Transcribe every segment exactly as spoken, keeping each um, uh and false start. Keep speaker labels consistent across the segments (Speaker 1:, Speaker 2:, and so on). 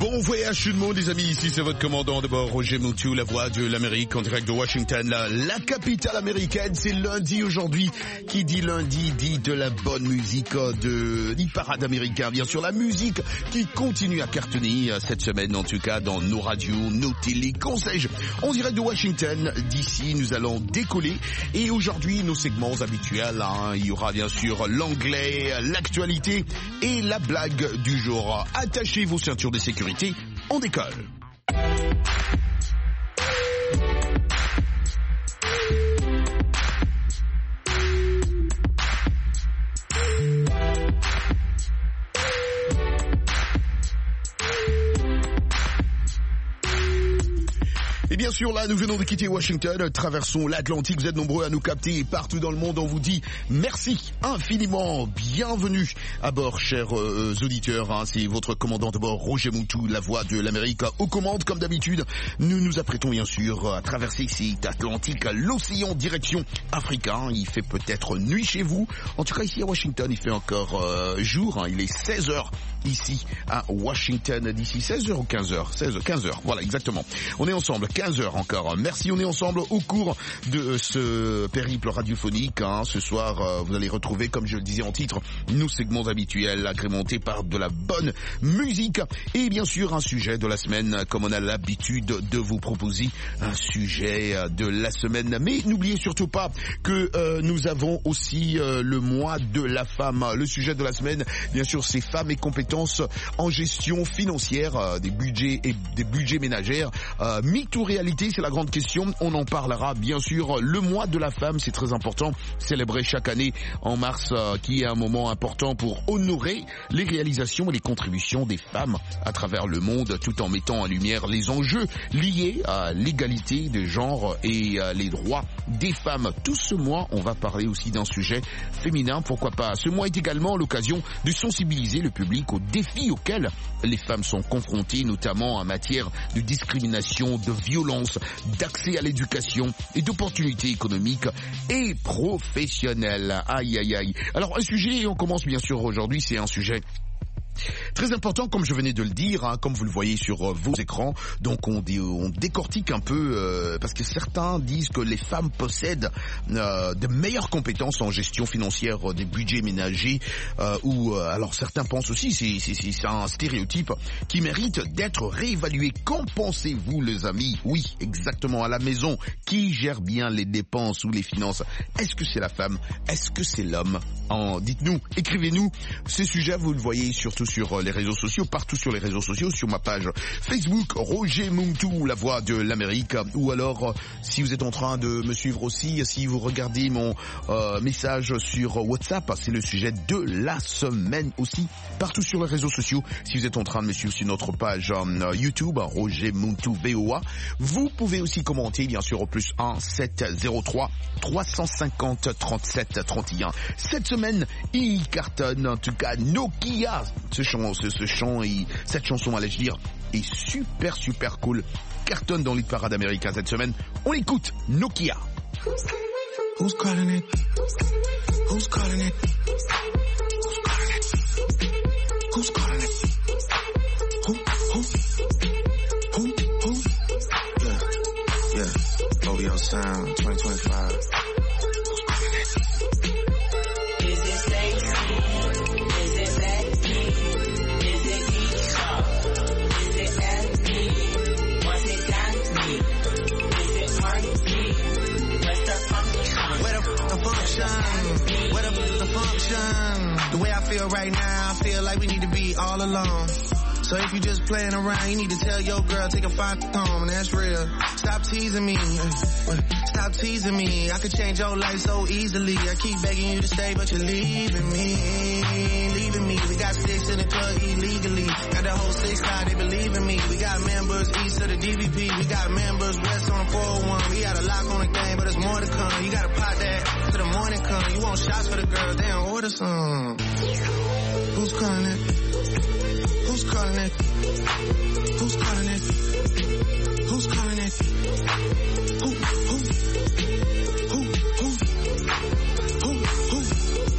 Speaker 1: Bon voyage tout le monde les amis, ici c'est votre commandant de bord Roger Moutou, la voix de l'Amérique en direct de Washington, la, la capitale américaine. C'est lundi aujourd'hui, qui dit lundi dit de la bonne musique, de l'hit-parade américain, bien sûr la musique qui continue à cartonner cette semaine en tout cas dans nos radios, nos télés, conseils. En direct de Washington, d'ici nous allons décoller et aujourd'hui nos segments habituels, hein, il y aura bien sûr l'anglais, l'actualité et la blague du jour. Attachez vos ceintures de sécurité, on décolle. Et bien sûr, là, nous venons de quitter Washington, traversons l'Atlantique, vous êtes nombreux à nous capter partout dans le monde, on vous dit merci infiniment, bienvenue à bord, chers euh, auditeurs, hein, c'est votre commandant de bord, Roger Moutou, la voix de l'Amérique, aux commandes, comme d'habitude, nous nous apprêtons bien sûr à traverser cet Atlantique, l'océan direction Afrique, hein, il fait peut-être nuit chez vous, en tout cas ici à Washington, il fait encore euh, jour, hein, il est seize heures ici à Washington, d'ici seize heures ou quinze heures, seize, quinze heures, voilà exactement, on est ensemble, quinze heures encore. Merci, on est ensemble au cours de ce périple radiophonique. Hein. Ce soir, euh, vous allez retrouver, comme je le disais en titre, nos segments habituels agrémentés par de la bonne musique et bien sûr un sujet de la semaine, comme on a l'habitude de vous proposer un sujet de la semaine. Mais n'oubliez surtout pas que euh, nous avons aussi euh, le mois de la femme. Le sujet de la semaine, bien sûr, c'est femmes et compétences en gestion financière, euh, des budgets et des budgets ménagères. Euh, mythe ou réalité, c'est la grande question. On en parlera bien sûr. Le mois de la femme, c'est très important, célébré chaque année en mars, euh, qui est un moment important pour honorer les réalisations et les contributions des femmes à travers le monde, tout en mettant en lumière les enjeux liés à l'égalité des genres et euh, les droits des femmes. Tout ce mois, on va parler aussi d'un sujet féminin, pourquoi pas. Ce mois est également l'occasion de sensibiliser le public aux défis auxquels les femmes sont confrontées, notamment en matière de discrimination, de violence, d'accès à l'éducation et d'opportunités économiques et professionnelles. Aïe, aïe, aïe. Alors, un sujet, on commence bien sûr aujourd'hui, c'est un sujet très important, comme je venais de le dire, hein, comme vous le voyez sur euh, vos écrans. Donc on, dé, on décortique un peu, euh, parce que certains disent que les femmes possèdent euh, de meilleures compétences en gestion financière euh, des budgets ménagers, euh, ou euh, alors certains pensent aussi, c'est, c'est, c'est un stéréotype qui mérite d'être réévalué. Qu'en pensez-vous les amis? Oui, exactement, à la maison, qui gère bien les dépenses ou les finances? Est-ce que c'est la femme? Est-ce que c'est l'homme? En, dites-nous, écrivez-nous. Ces sujets, vous le voyez surtout sur les réseaux sociaux, partout sur les réseaux sociaux, sur ma page Facebook, Roger Moutou, la voix de l'Amérique, ou alors, si vous êtes en train de me suivre aussi, si vous regardez mon euh, message sur WhatsApp, c'est le sujet de la semaine aussi, partout sur les réseaux sociaux. Si vous êtes en train de me suivre sur notre page euh, YouTube, Roger Moutou V O A, vous pouvez aussi commenter, bien sûr, au plus un sept zéro trois trois cent cinquante trente-sept trente et un. Cette semaine, il cartonne, en tout cas, Nokia. Ce chant, ce, ce chant, et cette chanson, allais-je dire, est super, super cool. Cartonne dans l'hit-parade américain cette semaine. On écoute Nokia.
Speaker 2: Who's calling it? Who's calling it? Who's calling it? Who, who, who, who? Yeah, yeah. O V O Sound twenty twenty-five. What up the function? The way I feel right now, I feel like we need to be all alone. So if you just playing around, you need to tell your girl, take a five home, and that's real. Stop teasing me, stop teasing me. I could change your life so easily. I keep begging you to stay, but you're leaving me, leaving me. We got sticks in the club illegally. Got the whole six side, they believe in me. We got members east of the D V P. We got members west on the four oh one. We got a lock on the game, but there's more to come. You gotta pop that till the morning come. You want shots for the girls, they don't order some. Who's calling it? Who's calling it? Who's calling it? Who's calling it? Who, who, who, who, who,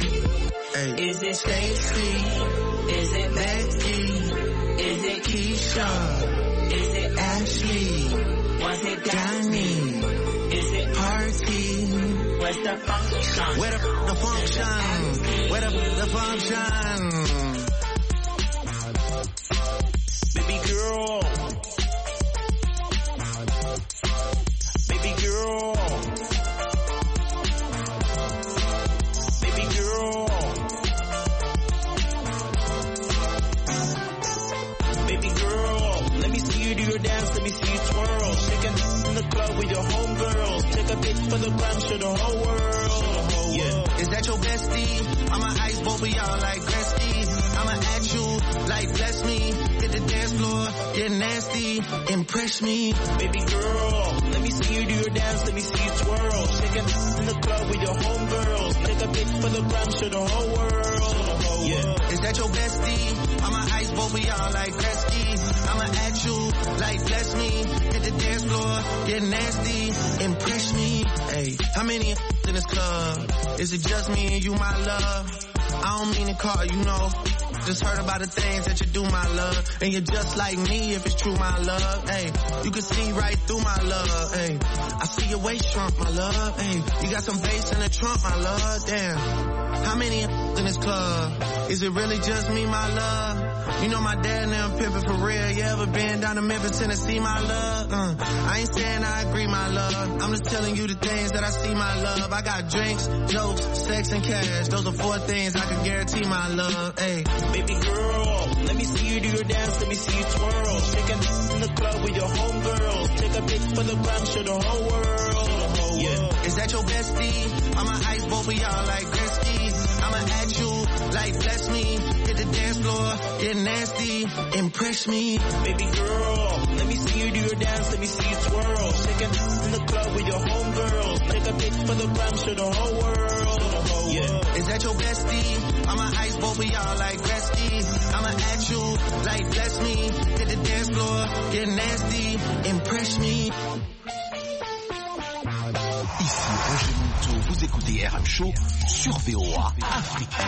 Speaker 2: who? Hey. Is it Stacy? Is it Becky? Is it Keisha? function? Is it Ashley? Was it Danny? Is it party? Where's the function? Where the, the function? Where the, the function? Baby girl. Baby girl. Baby girl. Baby girl. Let me see you do your dance. Let me see you twirl. Shaking in the club with your homegirls. Take a pic for the gram. Show the whole world. Yeah. Is that your bestie? I'm an ice boat for y'all like Gretzky. I'ma at you like bless me. Hit the dance floor, get nasty, impress me. Baby girl, let me see you do your dance, let me see you twirl. Shaking in the club with your homegirls. Take a pic for the gram, show the whole world. Yeah. Is that your bestie? I'm an ice boat for y'all like Gretzky. I'ma at you like bless me. Hit the dance floor, get nasty, impress me. Hey, how many in this club? Is it just me and you, my love? I don't mean to call you, know. Just heard about the things that you do, my love. And you're just like me if it's true, my love. Hey, you can see right through my love. Hey, I see your waist shrunk, my love. Hey, you got some bass in the trunk, my love. Damn, how many in this club? Is it really just me, my love? You know my dad and them pimpin' for real. You ever been down to Memphis, Tennessee, my love? Uh, I ain't saying I agree, my love. I'm just telling you the things that I see, my love. I got drinks, jokes, sex, and cash. Those are four things I can guarantee, my love. Hey, baby girl, let me see you do your dance, let me see you twirl. Shaking in the club with your homegirls. Take a pic for the gram, show the whole world. Yeah. Is that your bestie? I'm an ice boat for y'all like Gretzky. I'ma at you like bless me. Hit the dance floor, get nasty, impress me. Baby girl, let me see you do your dance, let me see you twirl. Shaking in the club with your homegirls. Take a pic for the gram, show the whole world. Yeah. Is that your bestie? I'm an ice boat for y'all like Gretzky. I'ma at you like bless me. Hit the dance floor, get nasty, impress me.
Speaker 3: Ici Roger Monteau, vous écoutez R M Show sur V O A Afrique.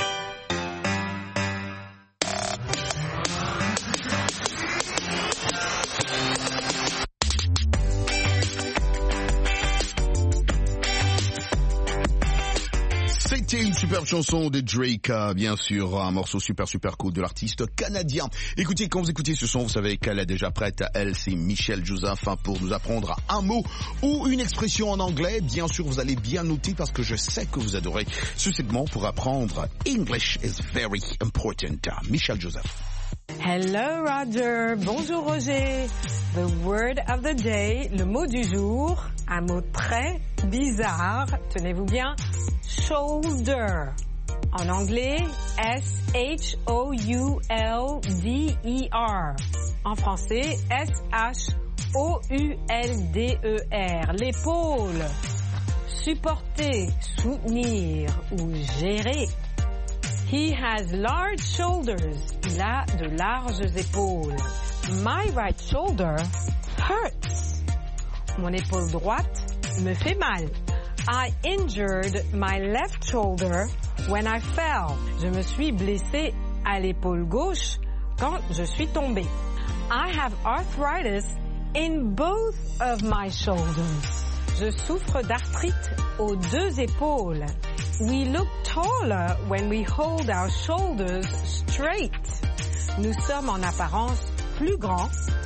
Speaker 1: C'était une superbe chanson de Drake, bien sûr, un morceau super super cool de l'artiste canadien. Écoutez, quand vous écoutez ce son, vous savez qu'elle est déjà prête. Elle, c'est Michelle Joseph pour nous apprendre un mot ou une expression en anglais. Bien sûr, vous allez bien noter parce que je sais que vous adorez ce segment pour apprendre. English is very important. Michelle Joseph.
Speaker 4: Hello Roger, bonjour Roger. The word of the day, le mot du jour, un mot très bizarre, tenez-vous bien, shoulder. En anglais, S H O U L D E R. En français, S H O U L D E R. L'épaule. Supporter, soutenir ou gérer. He has large shoulders. Il a de larges épaules. My right shoulder hurts. Mon épaule droite me fait mal. I injured my left shoulder when I fell. Je me suis blessé à l'épaule gauche quand je suis tombé. I have arthritis in both of my shoulders. Je souffre d'arthrite aux deux épaules. We look taller when we hold our shoulders straight. Nous sommes en apparence plus grands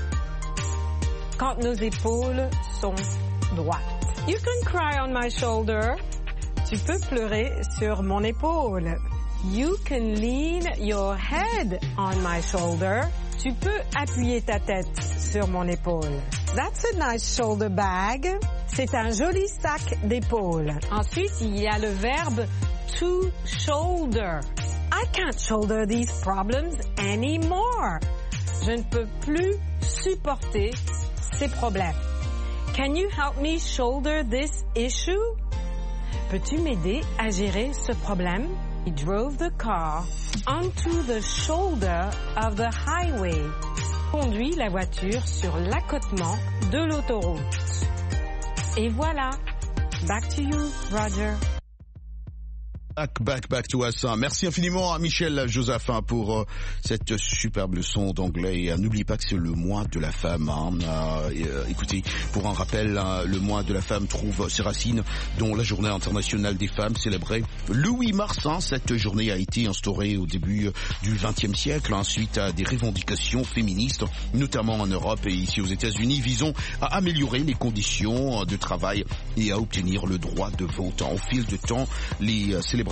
Speaker 4: quand nos épaules sont droites. You can cry on my shoulder. Tu peux pleurer sur mon épaule. You can lean your head on my shoulder. Tu peux appuyer ta tête sur mon épaule. That's a nice shoulder bag. C'est un joli sac d'épaule. Ensuite, il y a le verbe to shoulder. I can't shoulder these problems anymore. Je ne peux plus supporter ces problèmes. Can you help me shoulder this issue? Peux-tu m'aider à gérer ce problème? He drove the car onto the shoulder of the highway. Conduit la voiture sur l'accotement de l'autoroute. Et voilà. Back to you, Roger.
Speaker 1: Back, back, back to us. Merci infiniment à Michel Josephin pour euh, cette superbe leçon d'anglais. Et euh, n'oubliez pas que c'est le mois de la femme. Hein. Euh, et, euh, écoutez, pour un rappel, hein, le mois de la femme trouve ses racines dans la journée internationale des femmes célébrée le huit mars. Hein. Cette journée a été instaurée au début du vingtième siècle hein, suite à des revendications féministes, notamment en Europe et ici aux États-Unis, visant à améliorer les conditions de travail et à obtenir le droit de vote. Au fil du temps, les euh, célébrations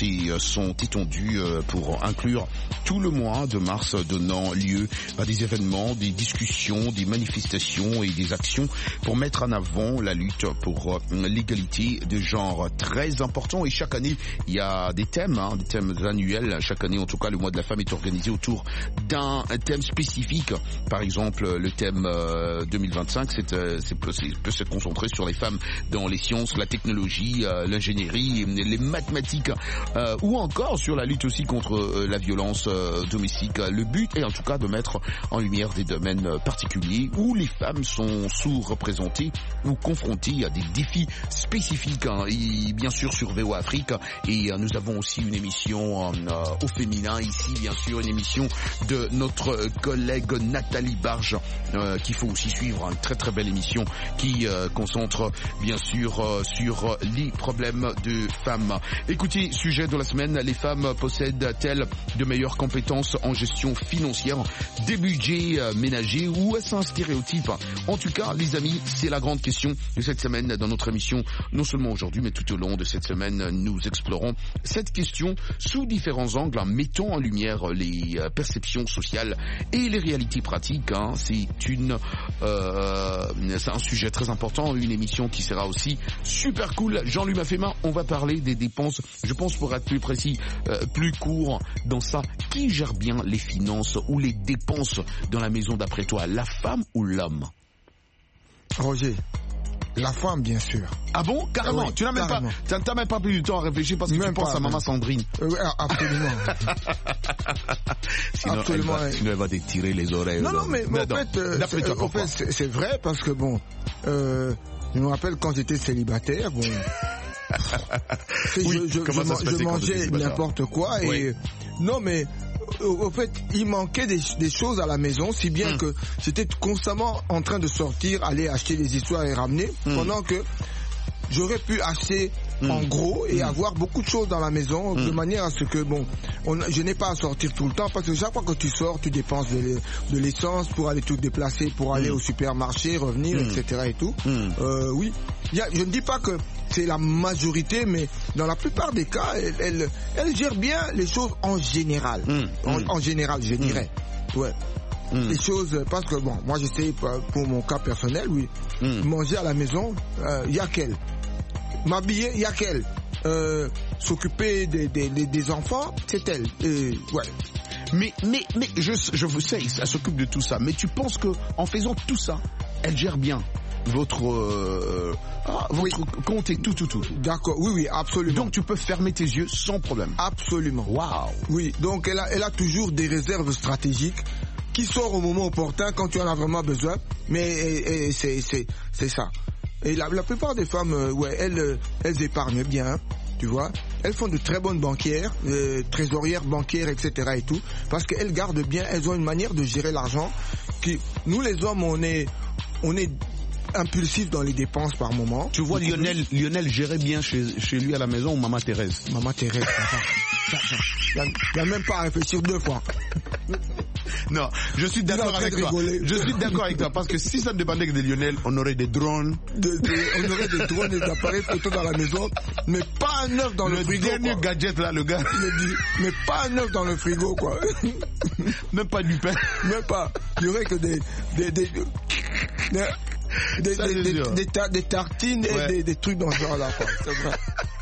Speaker 1: sont étendues pour inclure tout le mois de mars, donnant lieu à des événements, des discussions, des manifestations et des actions pour mettre en avant la lutte pour l'égalité de genre, très important. Et chaque année, il y a des thèmes, hein, des thèmes annuels. Chaque année, en tout cas, le mois de la femme est organisé autour d'un thème spécifique. Par exemple, le thème euh, deux mille vingt-cinq, c'est, euh, c'est, peut, c'est, peut se concentrer sur les femmes dans les sciences, la technologie, euh, l'ingénierie, les mathématiques, Euh, ou encore sur la lutte aussi contre euh, la violence euh, domestique. Le but est en tout cas de mettre en lumière des domaines euh, particuliers où les femmes sont sous-représentées ou confrontées à des défis spécifiques. Hein. Et bien sûr sur V O A Afrique, et euh, nous avons aussi une émission euh, au féminin ici, bien sûr, une émission de notre collègue Nathalie Barge euh, qu'il faut aussi suivre, une très très belle émission qui euh, concentre bien sûr euh, sur les problèmes de femmes. Écoutez, sujet de la semaine, les femmes possèdent-elles de meilleures compétences en gestion financière des budgets euh, ménagers, ou est-ce un stéréotype? En tout cas, les amis, c'est la grande question de cette semaine dans notre émission. Non seulement aujourd'hui, mais tout au long de cette semaine, nous explorons cette question sous différents angles, en mettant en lumière les euh, perceptions sociales et les réalités pratiques. Hein. C'est une, euh, c'est un sujet très important, une émission qui sera aussi super cool. Jean-Louis Mafema, on va parler des dépenses. Je pense, pour être plus précis, euh, plus court dans ça, qui gère bien les finances ou les dépenses dans la maison d'après toi, la femme ou l'homme?
Speaker 5: Roger, la femme, bien sûr.
Speaker 1: Ah bon? Carrément?
Speaker 5: Oui,
Speaker 1: tu n'as même
Speaker 5: carrément.
Speaker 1: pas, t'as même pas pris du temps à réfléchir parce que
Speaker 5: Même
Speaker 1: tu penses
Speaker 5: pas,
Speaker 1: à maman
Speaker 5: même.
Speaker 1: Sandrine.
Speaker 5: Euh, oui, absolument.
Speaker 1: Sinon,
Speaker 5: Absolument.
Speaker 1: Elle va, sinon elle va te tirer les oreilles.
Speaker 5: Non, non, mais, mais
Speaker 1: non,
Speaker 5: en fait, euh,
Speaker 1: d'après
Speaker 5: c'est,
Speaker 1: toi,
Speaker 5: en
Speaker 1: pourquoi?
Speaker 5: fait c'est, c'est vrai parce que bon, euh, je me rappelle quand j'étais célibataire, bon.
Speaker 1: Oui,
Speaker 5: je, je,
Speaker 1: comment
Speaker 5: je,
Speaker 1: ça se
Speaker 5: je
Speaker 1: passait quand
Speaker 5: mangeais
Speaker 1: t'étais célibataire?
Speaker 5: n'importe quoi et
Speaker 1: Oui.
Speaker 5: non mais au, au fait il manquait des, des choses à la maison, si bien
Speaker 1: Mm.
Speaker 5: que j'étais constamment en train de sortir, aller acheter des histoires et ramener,
Speaker 1: Mm.
Speaker 5: pendant que j'aurais pu acheter
Speaker 1: Mm.
Speaker 5: en gros et
Speaker 1: Mm.
Speaker 5: avoir beaucoup de choses dans la maison,
Speaker 1: Mm.
Speaker 5: de manière à ce que bon, on, je n'ai pas à sortir tout le temps, parce que chaque fois que tu sors, tu dépenses de, l'e- de l'essence pour aller te déplacer, pour aller
Speaker 1: Mm.
Speaker 5: au supermarché, revenir,
Speaker 1: Mm.
Speaker 5: et cetera et tout.
Speaker 1: Mm.
Speaker 5: Euh, oui, Il y a, je ne dis pas que c'est la majorité, mais dans la plupart des cas, elle, elle, elle gère bien les choses en général.
Speaker 1: Mm.
Speaker 5: En,
Speaker 1: Mm.
Speaker 5: en général, je dirais. Ouais.
Speaker 1: Mm.
Speaker 5: Les choses, parce que bon, moi j'essaie pour mon cas personnel, oui,
Speaker 1: Mm.
Speaker 5: manger à la maison, il euh, y a qu'elle. M'habiller, il y a qu'elle. Euh, s'occuper des, des, des, des enfants, c'est elle. Et, ouais.
Speaker 1: Mais, mais, mais, je, je vous sais, elle s'occupe de tout ça. Mais tu penses que, en faisant tout ça, elle gère bien votre, euh, ah, votre compte et tout, tout, tout.
Speaker 5: D'accord, oui, oui, absolument.
Speaker 1: Donc tu peux fermer tes yeux sans problème.
Speaker 5: Absolument.
Speaker 1: Waouh.
Speaker 5: Oui, donc elle a, elle a toujours des réserves stratégiques qui sortent au moment opportun quand tu en as vraiment besoin. Mais et, et c'est, c'est, c'est ça. Et la, la plupart des femmes, euh, ouais, elles, euh, elles épargnent bien, hein, tu vois. Elles font de très bonnes banquières, euh, trésorières bancaires, et cetera et tout, parce qu'elles gardent bien, elles ont une manière de gérer l'argent qui, nous les hommes, on est, on est impulsif dans les dépenses par moment.
Speaker 1: Tu vois, Lionel, Lionel gérait bien chez, chez lui à la maison ou Maman Thérèse?
Speaker 5: Maman Thérèse, il n'y a même pas à réfléchir deux fois.
Speaker 1: Non, je suis d'accord avec toi. Rigoler. Je suis d'accord avec toi parce que si ça ne dépendait que de Lionel, on aurait des drones.
Speaker 5: De, de, on aurait des drones et des appareils photo dans la maison, mais pas un œuf dans le, le frigo.
Speaker 1: Le dernier quoi. Gadget là, le gars.
Speaker 5: Dit, mais pas un œuf dans le frigo, quoi.
Speaker 1: Même pas du pain.
Speaker 5: Même pas. Il y aurait que des des des des, des,
Speaker 1: ça,
Speaker 5: des, des,
Speaker 1: des,
Speaker 5: des, ta, des tartines ouais. et des, des trucs dans ce genre là, quoi. C'est vrai.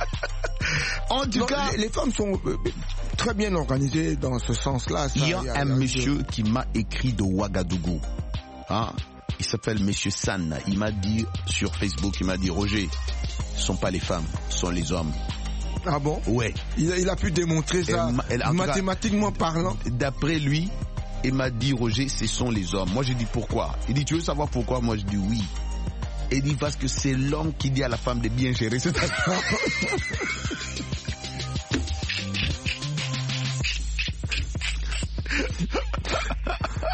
Speaker 1: En tout
Speaker 5: non,
Speaker 1: cas,
Speaker 5: les, les femmes sont euh, très bien organisées dans ce sens-là. Ça,
Speaker 1: il y a,
Speaker 5: y a
Speaker 1: un
Speaker 5: y a
Speaker 1: monsieur
Speaker 5: de...
Speaker 1: qui m'a écrit de Ouagadougou. Hein? Il s'appelle Monsieur San. Il m'a dit sur Facebook, il m'a dit Roger, ce sont pas les femmes, ce sont les hommes.
Speaker 5: Ah bon?
Speaker 1: Ouais.
Speaker 5: Il a, il a pu démontrer ça elle, elle, mathématiquement cas, parlant.
Speaker 1: D'après lui, il m'a dit Roger, ce sont les hommes. Moi j'ai dit pourquoi? Il dit tu veux savoir pourquoi? Moi je dis oui. Il dit parce que c'est l'homme qui dit à la femme de bien gérer cet argent.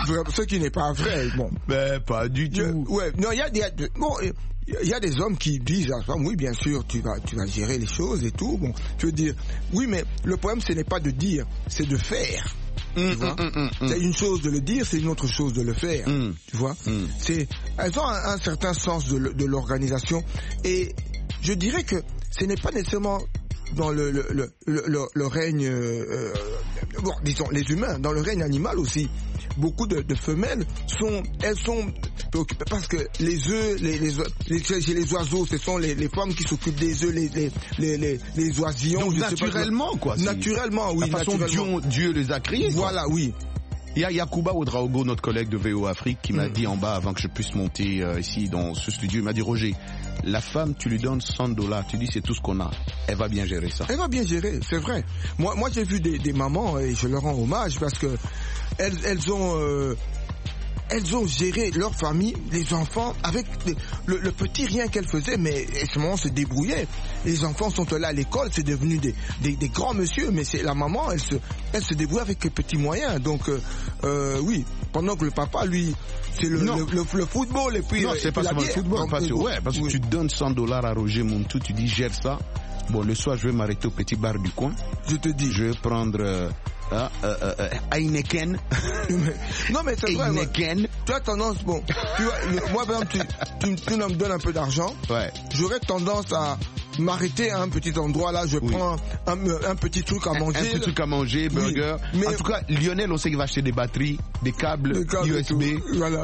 Speaker 5: Ce qui n'est pas vrai, bon.
Speaker 1: Mais pas du tout.
Speaker 5: Je, ouais, non, il y a des, bon, il y a des hommes qui disent à la femme, oui, bien sûr, tu vas, tu vas gérer les choses et tout. Bon, tu veux dire, oui, mais le problème, ce n'est pas de dire, c'est de faire.
Speaker 1: Mmh,
Speaker 5: tu vois,
Speaker 1: mmh, mmh, mmh.
Speaker 5: c'est une chose de le dire, c'est une autre chose de le faire.
Speaker 1: Mmh.
Speaker 5: Tu vois,
Speaker 1: mmh.
Speaker 5: c'est, elles ont un, un certain sens de, de l'organisation et je dirais que ce n'est pas nécessairement dans le le le le, le règne, euh, bon, disons les humains, dans le règne animal aussi. Beaucoup de, de femelles sont, elles sont préoccupées parce que les œufs, les les les, chez les oiseaux, ce sont les, les femmes qui s'occupent des œufs, les les les les, les oisillons.
Speaker 1: Donc naturellement
Speaker 5: pas,
Speaker 1: quoi.
Speaker 5: Naturellement, oui.
Speaker 1: La façon
Speaker 5: naturellement.
Speaker 1: Dieu, Dieu les a créés.
Speaker 5: Voilà,
Speaker 1: quoi.
Speaker 5: oui.
Speaker 1: Il y a Yacouba Ouedraogo, notre collègue de V O Afrique, qui m'a mmh. dit en bas, avant que je puisse monter euh, ici dans ce studio, il m'a dit, Roger, la femme, tu lui donnes cent dollars, tu dis c'est tout ce qu'on a, elle va bien gérer ça.
Speaker 5: Elle va bien gérer, c'est vrai. Moi, moi j'ai vu des, des mamans, et je leur rends hommage, parce que elles, elles ont... Euh, elles ont géré leur famille, les enfants, avec les, le, le petit rien qu'elles faisaient, mais à ce moment se débrouillaient. Les enfants sont là à l'école, c'est devenu des, des, des grands messieurs, mais c'est la maman, elle se, elle se débrouille avec les petits moyens. Donc, euh, euh, oui, pendant que le papa, lui, c'est le, le, le, le football et puis...
Speaker 1: Non, c'est
Speaker 5: et
Speaker 1: pas
Speaker 5: puis
Speaker 1: seulement le football, parce que, ouais, parce que oui. tu donnes cent dollars à Roger Montou, tu dis gère ça. Bon, le soir, je vais m'arrêter au petit bar du coin.
Speaker 5: Je te dis.
Speaker 1: Je vais prendre... Euh, Ah, euh, euh, Heineken.
Speaker 5: Non mais c'est vrai.
Speaker 1: Heineken.
Speaker 5: Ouais. Tu as tendance, bon, tu vois, le, moi par exemple, tu, tu, tu me donnes un peu d'argent.
Speaker 1: Ouais.
Speaker 5: J'aurais tendance à m'arrêter à un petit endroit là, je oui. prends un, un petit truc à manger.
Speaker 1: Un, un petit truc à manger, burger. Oui, mais en tout cas, Lionel, on sait qu'il va acheter des batteries, des câbles, câbles U S B.
Speaker 5: Voilà.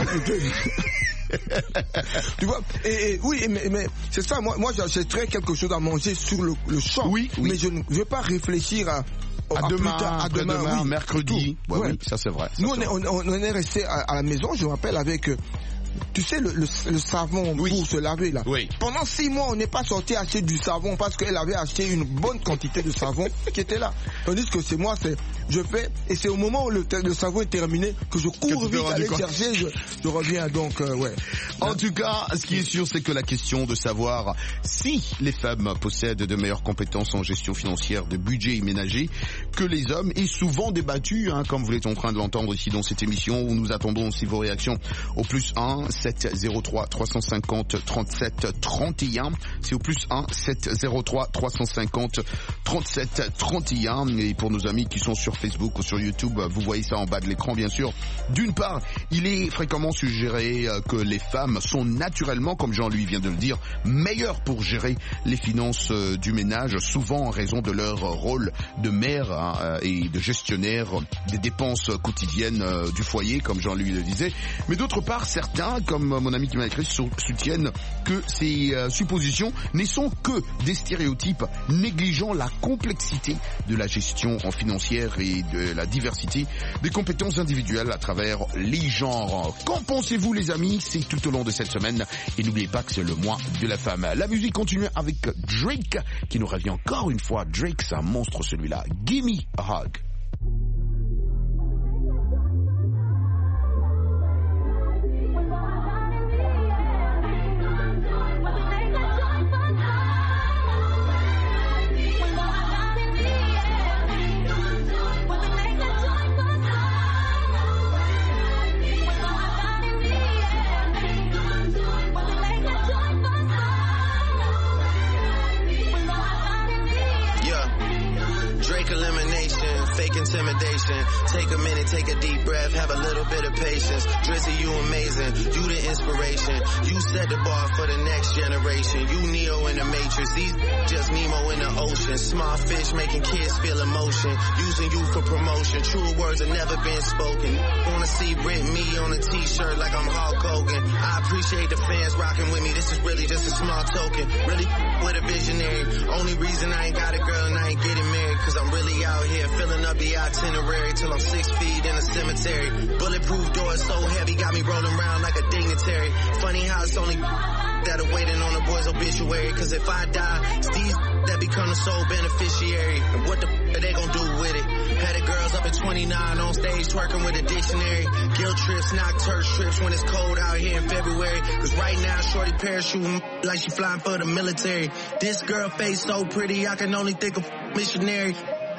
Speaker 5: Tu vois, et, et oui, mais, mais c'est ça, moi, moi j'achèterais quelque chose à manger sur le, le champ.
Speaker 1: Oui, oui.
Speaker 5: Mais je ne veux pas réfléchir à
Speaker 1: À, à demain, tard, à demain, demain
Speaker 5: oui,
Speaker 1: mercredi. Ouais, ouais. Oui, ça c'est vrai. Ça
Speaker 5: Nous,
Speaker 1: c'est
Speaker 5: on,
Speaker 1: vrai.
Speaker 5: Est, on, on est resté à, à la maison, je me rappelle, avec, euh, tu sais, le, le, le savon oui. pour se laver, là.
Speaker 1: Oui.
Speaker 5: Pendant six mois, on n'est pas sorti acheter du savon parce qu'elle avait acheté une bonne quantité de savon qui était là. Tandis que c'est moi, c'est, je fais, et c'est au moment où le, le savon est terminé que je cours vite aller chercher, je, je reviens, donc, euh, ouais.
Speaker 1: En tout cas, ce qui est sûr, c'est que la question de savoir si les femmes possèdent de meilleures compétences en gestion financière de budget et ménager que les hommes est souvent débattue, hein, comme vous êtes en train de l'entendre ici dans cette émission, où nous attendons aussi vos réactions au plus un sept zéro trois trois cent cinquante trente-sept trente et un. C'est au plus un sept zéro trois trois cent cinquante trente-sept trente et un. Et pour nos amis qui sont sur Facebook ou sur YouTube, vous voyez ça en bas de l'écran, bien sûr. D'une part, il est fréquemment suggéré que les femmes sont naturellement, comme Jean-Louis vient de le dire, meilleures pour gérer les finances du ménage, souvent en raison de leur rôle de mère hein, et de gestionnaire des dépenses quotidiennes du foyer, comme Jean-Louis le disait. Mais d'autre part, certains, comme mon ami qui m'a écrit, soutiennent que ces euh, suppositions ne sont que des stéréotypes négligeant la complexité de la gestion financière et de la diversité des compétences individuelles à travers les genres. Qu'en pensez-vous les amis? C'est tout au long de cette semaine et n'oubliez pas que c'est le mois de la femme. La musique continue avec Drake qui nous revient encore une fois. Drake, c'est un monstre celui-là. Gimme a hug.
Speaker 2: Intimidation. Take a minute, take a deep breath, have a little bit of patience. Drizzy, you amazing, you the inspiration. You set the bar for the next generation. You Neo in the Matrix, these just Nemo in the ocean. Small fish making kids feel emotion. Using you for promotion. True words have never been spoken. Wanna see Brit me on a t-shirt like I'm Hulk Hogan. I appreciate the fans rocking with me. This is really just a small token. Really with a visionary. Only reason I ain't got a girl and I ain't getting married, cause I'm really out here filling up the itinerary till I'm six feet in a cemetery. Bulletproof doors so heavy, got me rolling around like a dignitary. Funny how it's only that are waiting on the boy's obituary, cause if I die, it's these that become the sole beneficiary. And what the f are they gonna do with it? Had the girls up at twenty-nine on stage twerking with a dictionary. Guilt trips, knock church trips when it's cold out here in February. Cause right now shorty parachuting like she flying for the military. This girl face so pretty, I can only think of missionary.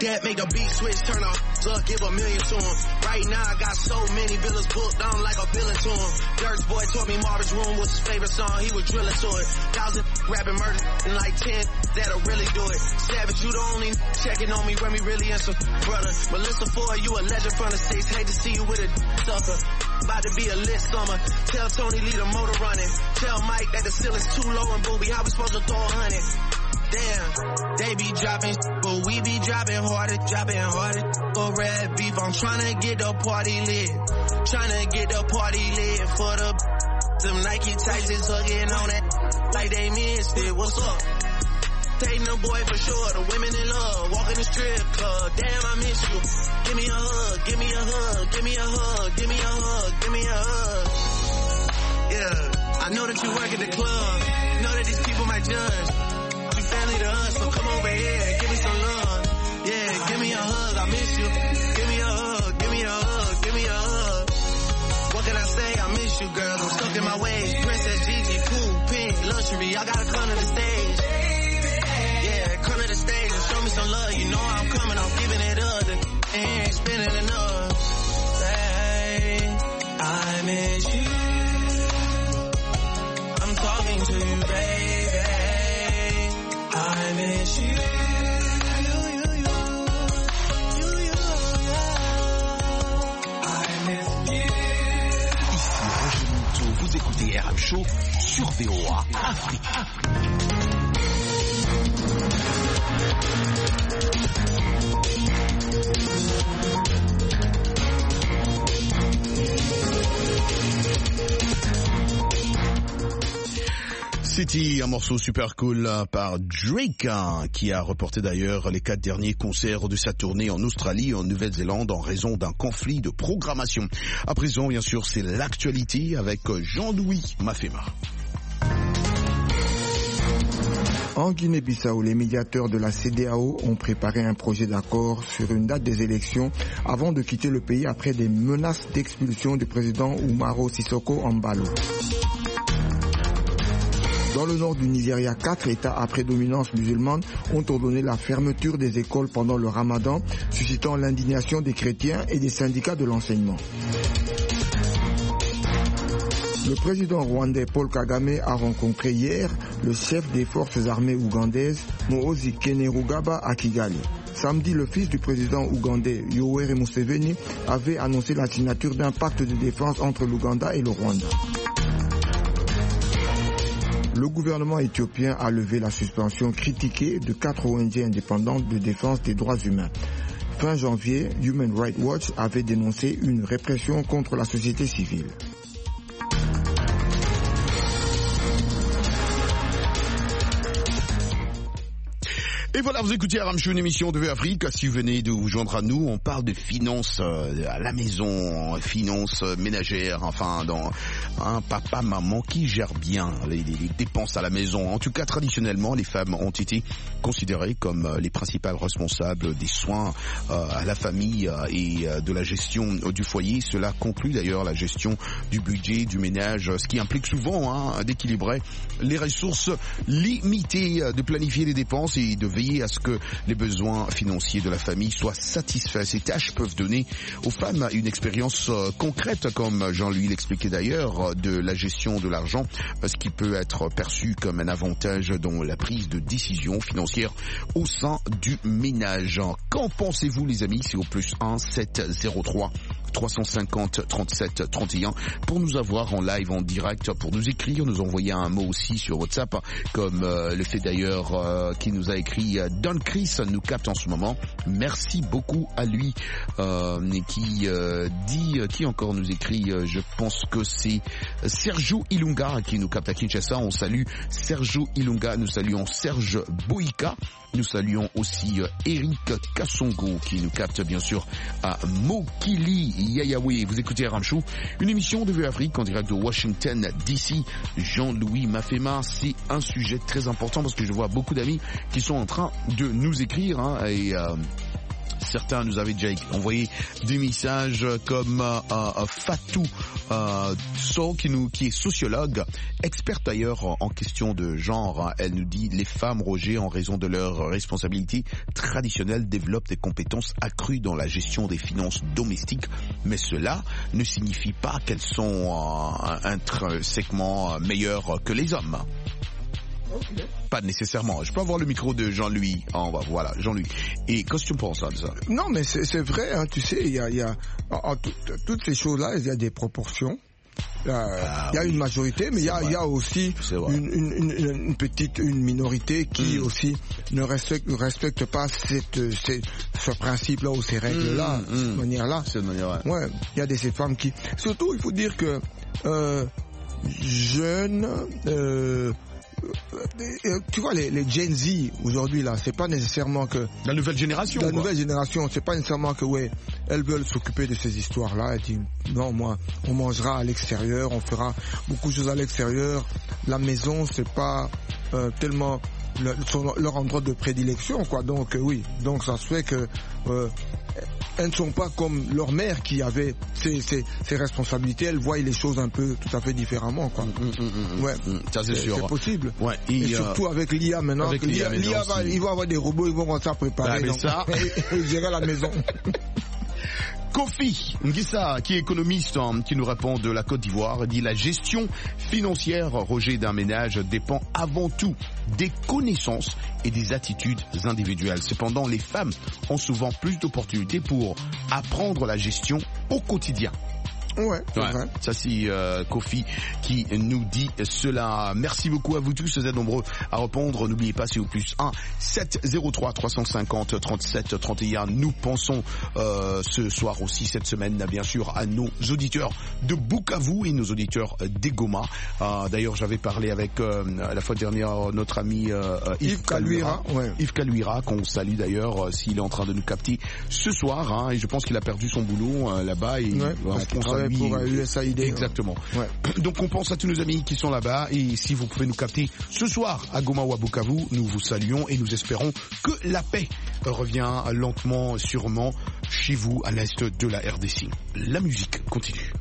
Speaker 2: that make the beat switch, turn off, up, give a million to him. Right now I got so many villas booked, I'm like a villain to him. Dirk's boy taught me Marvin's Room was his favorite song, he was drilling to it. Thousand rapping murder, and like ten that'll really do it. Savage, you the only checking on me when we really answer, brother. Melissa Ford, you a legend from the States, hate to see you with a sucker. About to be a lit summer. Tell Tony leave the motor running. Tell Mike that the ceiling's too low and booby, how we supposed to throw a hundred? Damn, they be dropping, but we be dropping harder, dropping harder. Go red beef, I'm tryna get the party lit. Tryna get the party lit for the them Nike tights is hugging on it like they missed it. What's up? Taking the boy for sure, the women in love, walking the strip club. Damn, I miss you. Give me a hug, give me a hug, give me a hug, give me a hug, give me a hug. Yeah, I know that you work at the club. Know that these people might judge. You family to us, so come over here, give me some love. Yeah, give me a hug, I miss you. Give me a hug, give me a hug, give me a hug. What can I say? I miss you, girl. I'm stuck in my ways. Princess Gigi, cool, pink, luxury. I gotta come to the stage. Come to the stage and show me some love. You know I'm coming, I'm giving it up. The ain't spinning enough. Hey, I miss you. I'm talking to you, baby. I miss you.
Speaker 3: Ici Roger Monteau, vous écoutez R M Show sur V O A Afrique.
Speaker 1: C'était un morceau super cool par Drake, hein, qui a reporté d'ailleurs les quatre derniers concerts de sa tournée en Australie et en Nouvelle-Zélande en raison d'un conflit de programmation. À présent, bien sûr, c'est l'actualité avec Jean-Louis Mafema.
Speaker 5: En Guinée-Bissau, les médiateurs de la C D A O ont préparé un projet d'accord sur une date des élections avant de quitter le pays après des menaces d'expulsion du président Umaro Sissoko Embalo. Dans le nord du Nigeria, quatre États à prédominance musulmane ont ordonné la fermeture des écoles pendant le Ramadan, suscitant l'indignation des chrétiens et des syndicats de l'enseignement. Le président rwandais Paul Kagame a rencontré hier le chef des forces armées ougandaises, Muhoozi Kainerugaba, à Kigali. Samedi, le fils du président ougandais Yoweri Museveni avait annoncé la signature d'un pacte de défense entre l'Ouganda et le Rwanda. Le gouvernement éthiopien a levé la suspension critiquée de quatre O N G indépendantes de défense des droits humains. Fin janvier, Human Rights Watch avait dénoncé une répression contre la société civile.
Speaker 1: Et voilà, vous écoutez R M Show, une émission de V Afrique. Si vous venez de vous joindre à nous, on parle de finances euh, à la maison, finances ménagères, enfin, dans un papa, maman qui gère bien les, les, les dépenses à la maison. En tout cas, traditionnellement, les femmes ont été considérées comme les principales responsables des soins euh, à la famille euh, et euh, de la gestion euh, du foyer. Cela conclut d'ailleurs la gestion du budget, du ménage, ce qui implique souvent hein, d'équilibrer les ressources limitées, de planifier les dépenses et de veiller à ce que les besoins financiers de la famille soient satisfaits. Ces tâches peuvent donner aux femmes une expérience euh, concrète, comme Jean-Louis l'expliquait d'ailleurs, de la gestion de l'argent, ce qui peut être perçu comme un avantage dans la prise de décision financière au sein du ménage. Qu'en pensez-vous les amis? C'est au plus un sept zéro trois trois cent cinquante trente-sept trente et un pour nous avoir en live, en direct, pour nous écrire, nous envoyer un mot aussi sur WhatsApp, comme euh, le fait d'ailleurs euh, qui nous a écrit euh, Don Chris, nous capte en ce moment. Merci beaucoup à lui euh, qui euh, dit, euh, qui encore nous écrit, euh, je pense que c'est Sergio Ilunga qui nous capte à Kinshasa. On salue Sergio Ilunga, nous saluons Serge Boïka. Nous saluons aussi euh, Eric Kassongo qui nous capte bien sûr à Mokili Yayawe. Vous écoutez R M Show, une émission de V Afrique en direct de Washington D C. Jean-Louis Mafema, c'est un sujet très important parce que je vois beaucoup d'amis qui sont en train de nous écrire hein, et euh, Certains nous avaient déjà envoyé des messages comme euh, euh, Fatou euh, So, qui, nous, qui est sociologue, experte d'ailleurs en question de genre. Elle nous dit: les femmes, Roger, en raison de leurs responsabilités traditionnelles, développent des compétences accrues dans la gestion des finances domestiques, mais cela ne signifie pas qu'elles sont euh, intrinsèquement meilleures que les hommes. Okay. Pas nécessairement. Je peux avoir le micro de Jean-Louis en bas. Voilà, Jean-Louis. Et qu'est-ce que tu penses de ça?
Speaker 5: Non, mais c'est, c'est vrai, hein, tu sais, il y a, y a en, en, tout, toutes ces choses-là, il y a des proportions. Il y a, ah, il y a oui. une majorité, mais il y a, il y a aussi une, une, une, une petite, une minorité qui mmh. aussi ne respecte, ne respecte pas cette, cette, ce principe-là ou ces règles-là, mmh, cette mmh. manière-là.
Speaker 1: Cette manière, ouais.
Speaker 5: ouais. Il y a des ces femmes qui, surtout, il faut dire que euh, jeunes. Euh, tu vois, les, les Gen Z aujourd'hui là, c'est pas nécessairement que
Speaker 1: la nouvelle génération.
Speaker 5: La
Speaker 1: quoi.
Speaker 5: nouvelle génération, c'est pas nécessairement que ouais, elles veulent s'occuper de ces histoires-là. Elles disent non, moi, on mangera à l'extérieur, on fera beaucoup de choses à l'extérieur. La maison, c'est pas euh, tellement le, son, leur endroit de prédilection, quoi. Donc euh, oui, donc ça se fait que euh, elles ne sont pas comme leur mère qui avait ses, ses, ses responsabilités. Elles voient les choses un peu tout à fait différemment, quoi.
Speaker 1: Mmh, mmh, mmh,
Speaker 5: ouais,
Speaker 1: mmh, ça c'est, c'est sûr.
Speaker 5: C'est possible.
Speaker 1: Ouais,
Speaker 5: et, et
Speaker 1: euh,
Speaker 5: surtout avec l'I A maintenant.
Speaker 1: Avec
Speaker 5: l'I A,
Speaker 1: l'I A,
Speaker 5: l'I A va, ils vont avoir des robots, ils vont commencer à préparer.
Speaker 1: Bah,
Speaker 5: donc,
Speaker 1: ça.
Speaker 5: et, et gérer la maison.
Speaker 1: Kofi Ngissa, qui est économiste, hein, qui nous répond de la Côte d'Ivoire, dit: la gestion financière, Roger, d'un ménage dépend avant tout des connaissances et des attitudes individuelles. Cependant, les femmes ont souvent plus d'opportunités pour apprendre la gestion au quotidien.
Speaker 5: Ouais, c'est
Speaker 1: ouais.
Speaker 5: vrai.
Speaker 1: Ça c'est euh, Kofi qui nous dit cela. Merci beaucoup à vous tous, vous êtes nombreux à répondre. N'oubliez pas, c'est au plus un sept zéro trois trois cent cinquante trente-sept trente et un. Nous pensons euh, ce soir aussi, cette semaine, bien sûr, à nos auditeurs de Bukavu et nos auditeurs d'Egoma. Euh, d'ailleurs, j'avais parlé avec euh, la fois dernière notre ami euh, Yves, Yves Kaluira,
Speaker 5: ouais.
Speaker 1: Yves Kaluira, qu'on salue d'ailleurs euh, s'il est en train de nous capter ce soir. Hein, et je pense qu'il a perdu son boulot euh, là-bas. Et
Speaker 5: ouais,
Speaker 1: on pense à lui,
Speaker 5: pour U S A I D.
Speaker 1: Exactement. Ouais. Donc on pense à tous nos amis qui sont là-bas, et si vous pouvez nous capter ce soir à Goma ou à Bukavu, nous vous saluons et nous espérons que la paix revient lentement, sûrement chez vous à l'est de la R D C. La musique continue.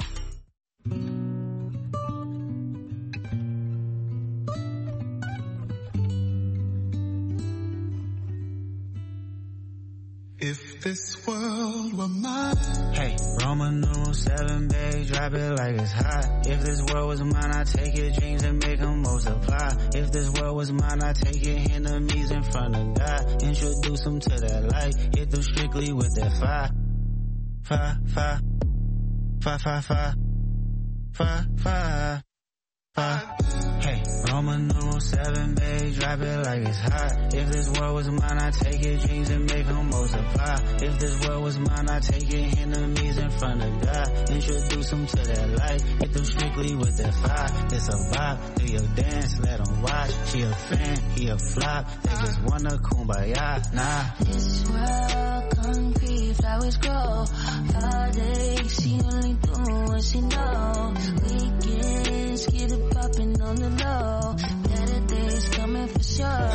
Speaker 2: If this world were mine.
Speaker 6: Hey, Roman numeral seven, babe, drop it like it's hot. If this world was mine, I'd take your dreams and make them multiply. If this world was mine, I'd take your enemies in front of God. Introduce them to that light, hit them strictly with that fire. Fire, fire, fire, fire, fire, fire, fire. Fire. Hey, Roman numeral seven, babe, drop it like it's hot. If this world was mine, I'd take your dreams and make them multiply. If this world was mine, I'd take your enemies in front of God. Introduce them to that light, hit them strictly with that fire. It's a vibe, do your dance, let them watch. She a fan, he a flop, they just wanna kumbaya, nah.
Speaker 7: This world concrete, flowers grow. Heartache, she only doing what she know. Weekends, get it popping on the low. Better days coming for sure.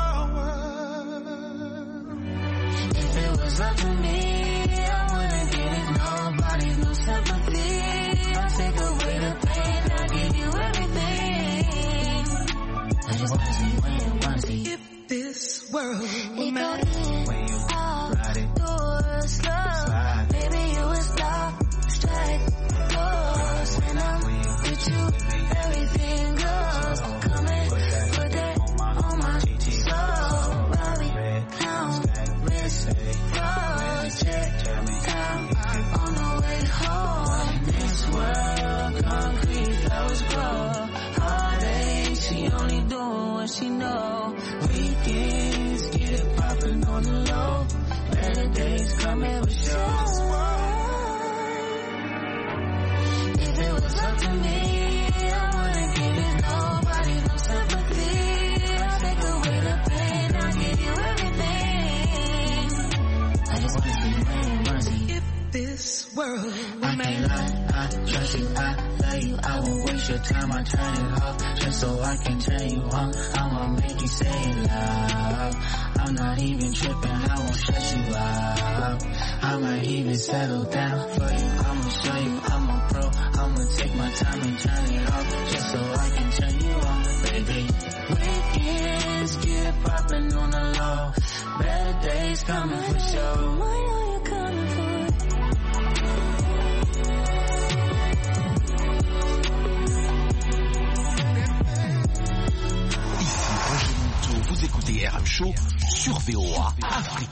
Speaker 7: If it was up to me, I wouldn't give nobody no sympathy. I'll take away the pain, I'll give you everything. I just wanna see when, wanna see.
Speaker 2: If this world were
Speaker 7: it
Speaker 2: mine,
Speaker 7: when you ride it, do it slow. Maybe you would stop, strike, pose. When I'm with you, everything goes. Come and put that on my soul. Robbie, clown, wrist, project, down on the way home. This world, concrete, flowers grow. Heartache, she only doing what she know. Weekends, get it poppin' on the low. Better days coming for sure. If it was up to me, I wouldn't give it nobody no sympathy. I'll take away the pain, I'll give you everything. I just wanna see, wanna see.
Speaker 2: if this world were
Speaker 6: I
Speaker 2: mine.
Speaker 6: can't lie, I trust you, I love you, I won't waste your time, I turn it off, just so I can turn you on, I'ma make you say it loud, I'm not even tripping, I won't shut you out, I might even settle down for you, I'ma show you, I'm a pro, I'ma take my time and turn it off, just so I can turn you on, baby, weekends get popping on the low, better days coming for sure,
Speaker 7: Why are you coming for?
Speaker 3: Vous écoutez R M Show sur V O A Afrique.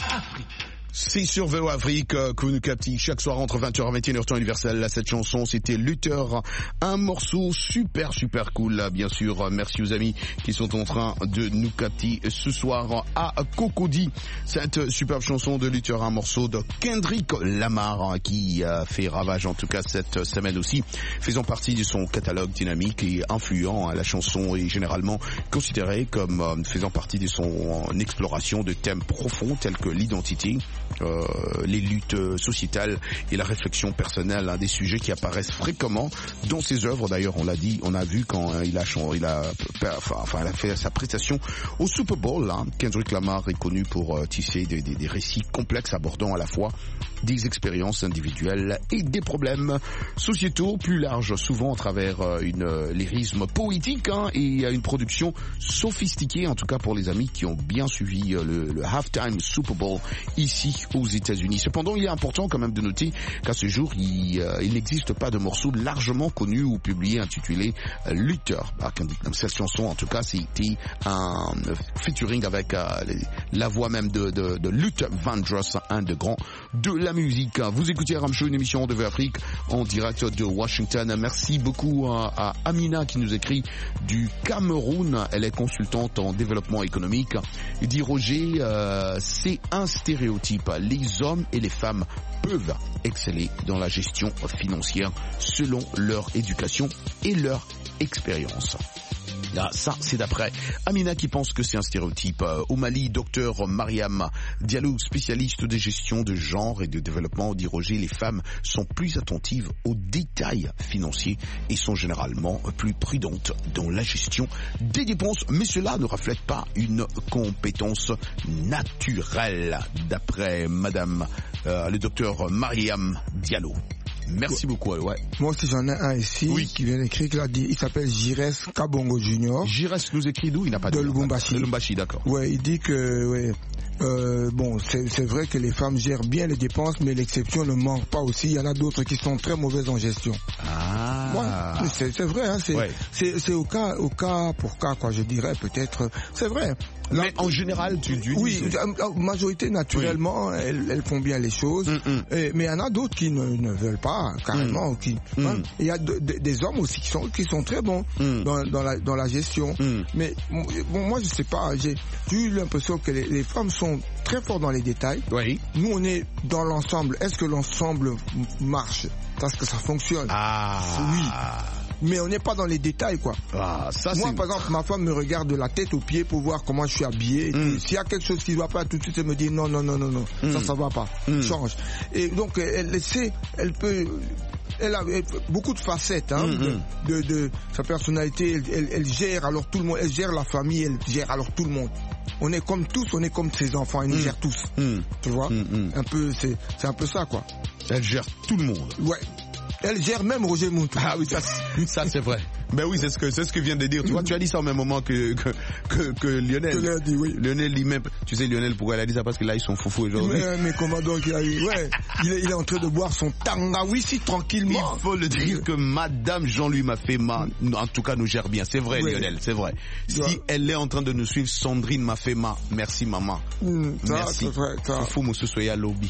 Speaker 1: C'est sur V O A Afrique que vous nous captez chaque soir entre vingt heures et vingt et une heures temps universel. Cette chanson, c'était Luther, un morceau super super cool. Bien sûr, merci aux amis qui sont en train de nous capter ce soir à Cocody. Cette superbe chanson de Luther, un morceau de Kendrick Lamar qui a fait ravage en tout cas cette semaine aussi, faisant partie de son catalogue dynamique et influent. La chanson est généralement considérée comme faisant partie de son exploration de thèmes profonds tels que l'identité, Euh, les luttes sociétales et la réflexion personnelle, hein, des sujets qui apparaissent fréquemment dans ses œuvres. D'ailleurs, on l'a dit, on a vu quand hein, il a il a enfin il a fait sa prestation au Super Bowl. Hein. Kendrick Lamar est connu pour euh, tisser des, des, des récits complexes abordant à la fois des expériences individuelles et des problèmes sociétaux plus larges, souvent à travers euh, une euh, lyrisme poétique hein, et une production sophistiquée, en tout cas pour les amis qui ont bien suivi euh, le, le halftime Super Bowl ici aux États-Unis. Cependant, il est important quand même de noter qu'à ce jour, il, euh, il n'existe pas de morceau largement connu ou publié intitulé euh, Luther. Cette chanson, en tout cas, c'était un euh, featuring avec euh, la voix même de, de, de Luther Vandross, un de grands de la musique. Vous écoutez R M Show, une émission de V Afrique en direct de Washington. Merci beaucoup à, à Amina qui nous écrit du Cameroun. Elle est consultante en développement économique. Il dit Roger, euh, c'est un stéréotype. Les hommes et les femmes peuvent exceller dans la gestion financière selon leur éducation et leur expérience. Là, ça, c'est d'après Amina qui pense que c'est un stéréotype. Au Mali, docteur Mariam Diallo, spécialiste de gestion de genre et de développement, dit Roger, les femmes sont plus attentives aux détails financiers et sont généralement plus prudentes dans la gestion des dépenses. Mais cela ne reflète pas une compétence naturelle, d'après madame euh, le docteur Mariam Diallo. Merci beaucoup, ouais.
Speaker 5: Moi aussi j'en ai un ici, oui, qui vient d'écrire, qui a dit, il s'appelle Jires Kabongo Junior.
Speaker 1: Jires nous écrit d'où? Il n'a pas de,
Speaker 5: de Lubumbashi.
Speaker 1: De Lubumbashi, d'accord.
Speaker 5: Ouais, il dit que, ouais, euh, bon, c'est, c'est vrai que les femmes gèrent bien les dépenses, mais l'exception ne manque pas aussi. Il y en a d'autres qui sont très mauvaises en gestion.
Speaker 1: Ah.
Speaker 5: Ouais, c'est, c'est vrai, hein, c'est, ouais. c'est, c'est au cas, au cas pour cas, quoi, je dirais peut-être. C'est vrai.
Speaker 1: Là, mais en général, tu dis...
Speaker 5: Oui, la majorité, naturellement, oui. elles, elles font bien les choses. Mm, mm. Et, mais il y en a d'autres qui ne, ne veulent pas, carrément. Mm. Qui, mm. hein, il y a de, de, des hommes aussi qui sont, qui sont très bons mm. dans, dans, la, dans la gestion. Mm. Mais bon, moi, je sais pas, j'ai, j'ai eu l'impression que les, les femmes sont très fortes dans les détails.
Speaker 1: Oui.
Speaker 5: Nous, on est dans l'ensemble. Est-ce que l'ensemble marche? Est-ce que ça fonctionne?
Speaker 1: Ah.
Speaker 5: Oui. Mais on n'est pas dans les détails, quoi.
Speaker 1: Ah, ça,
Speaker 5: moi,
Speaker 1: c'est...
Speaker 5: par exemple, ma femme me regarde de la tête aux pieds pour voir comment je suis habillé. Mm. S'il y a quelque chose qui ne va pas, tout de suite, elle me dit non, non, non, non, non, mm. ça, ça va pas. Mm. Change. Et donc, elle sait, elle peut, elle a beaucoup de facettes, hein, mm-hmm. de, de, de sa personnalité. Elle, elle, elle gère alors tout le monde. Elle gère la famille, elle gère alors tout le monde. On est comme tous, on est comme ses enfants, elle nous mm. gère tous. Mm. Tu vois, mm-hmm. un peu, c'est, c'est un peu ça, quoi.
Speaker 1: Elle gère tout le monde.
Speaker 5: Ouais. Elle gère même Roger Moutou.
Speaker 1: Ah oui, ça, ça c'est vrai. Ben oui, c'est ce que c'est ce que vient de dire. Tu vois, tu as dit ça au même moment que que que, que Lionel.
Speaker 5: Lionel dit oui.
Speaker 1: Lionel dit même. Tu sais Lionel pourquoi il a dit ça parce que là ils sont foufous aujourd'hui.
Speaker 5: Mais, mais comment donc il a eu ouais, il est, il est en train de boire son tangawissi tranquillement.
Speaker 1: Il faut le dire que Madame Jean-Louis m'a fait mal. En tout cas, nous gère bien. C'est vrai, oui. Lionel, c'est vrai. Si ouais. elle est en train de nous suivre, Sandrine m'a fait mal. Merci maman.
Speaker 5: Mmh, ça,
Speaker 1: merci.
Speaker 5: C'est vrai, ça.
Speaker 1: Foufou monsieur soya lobby.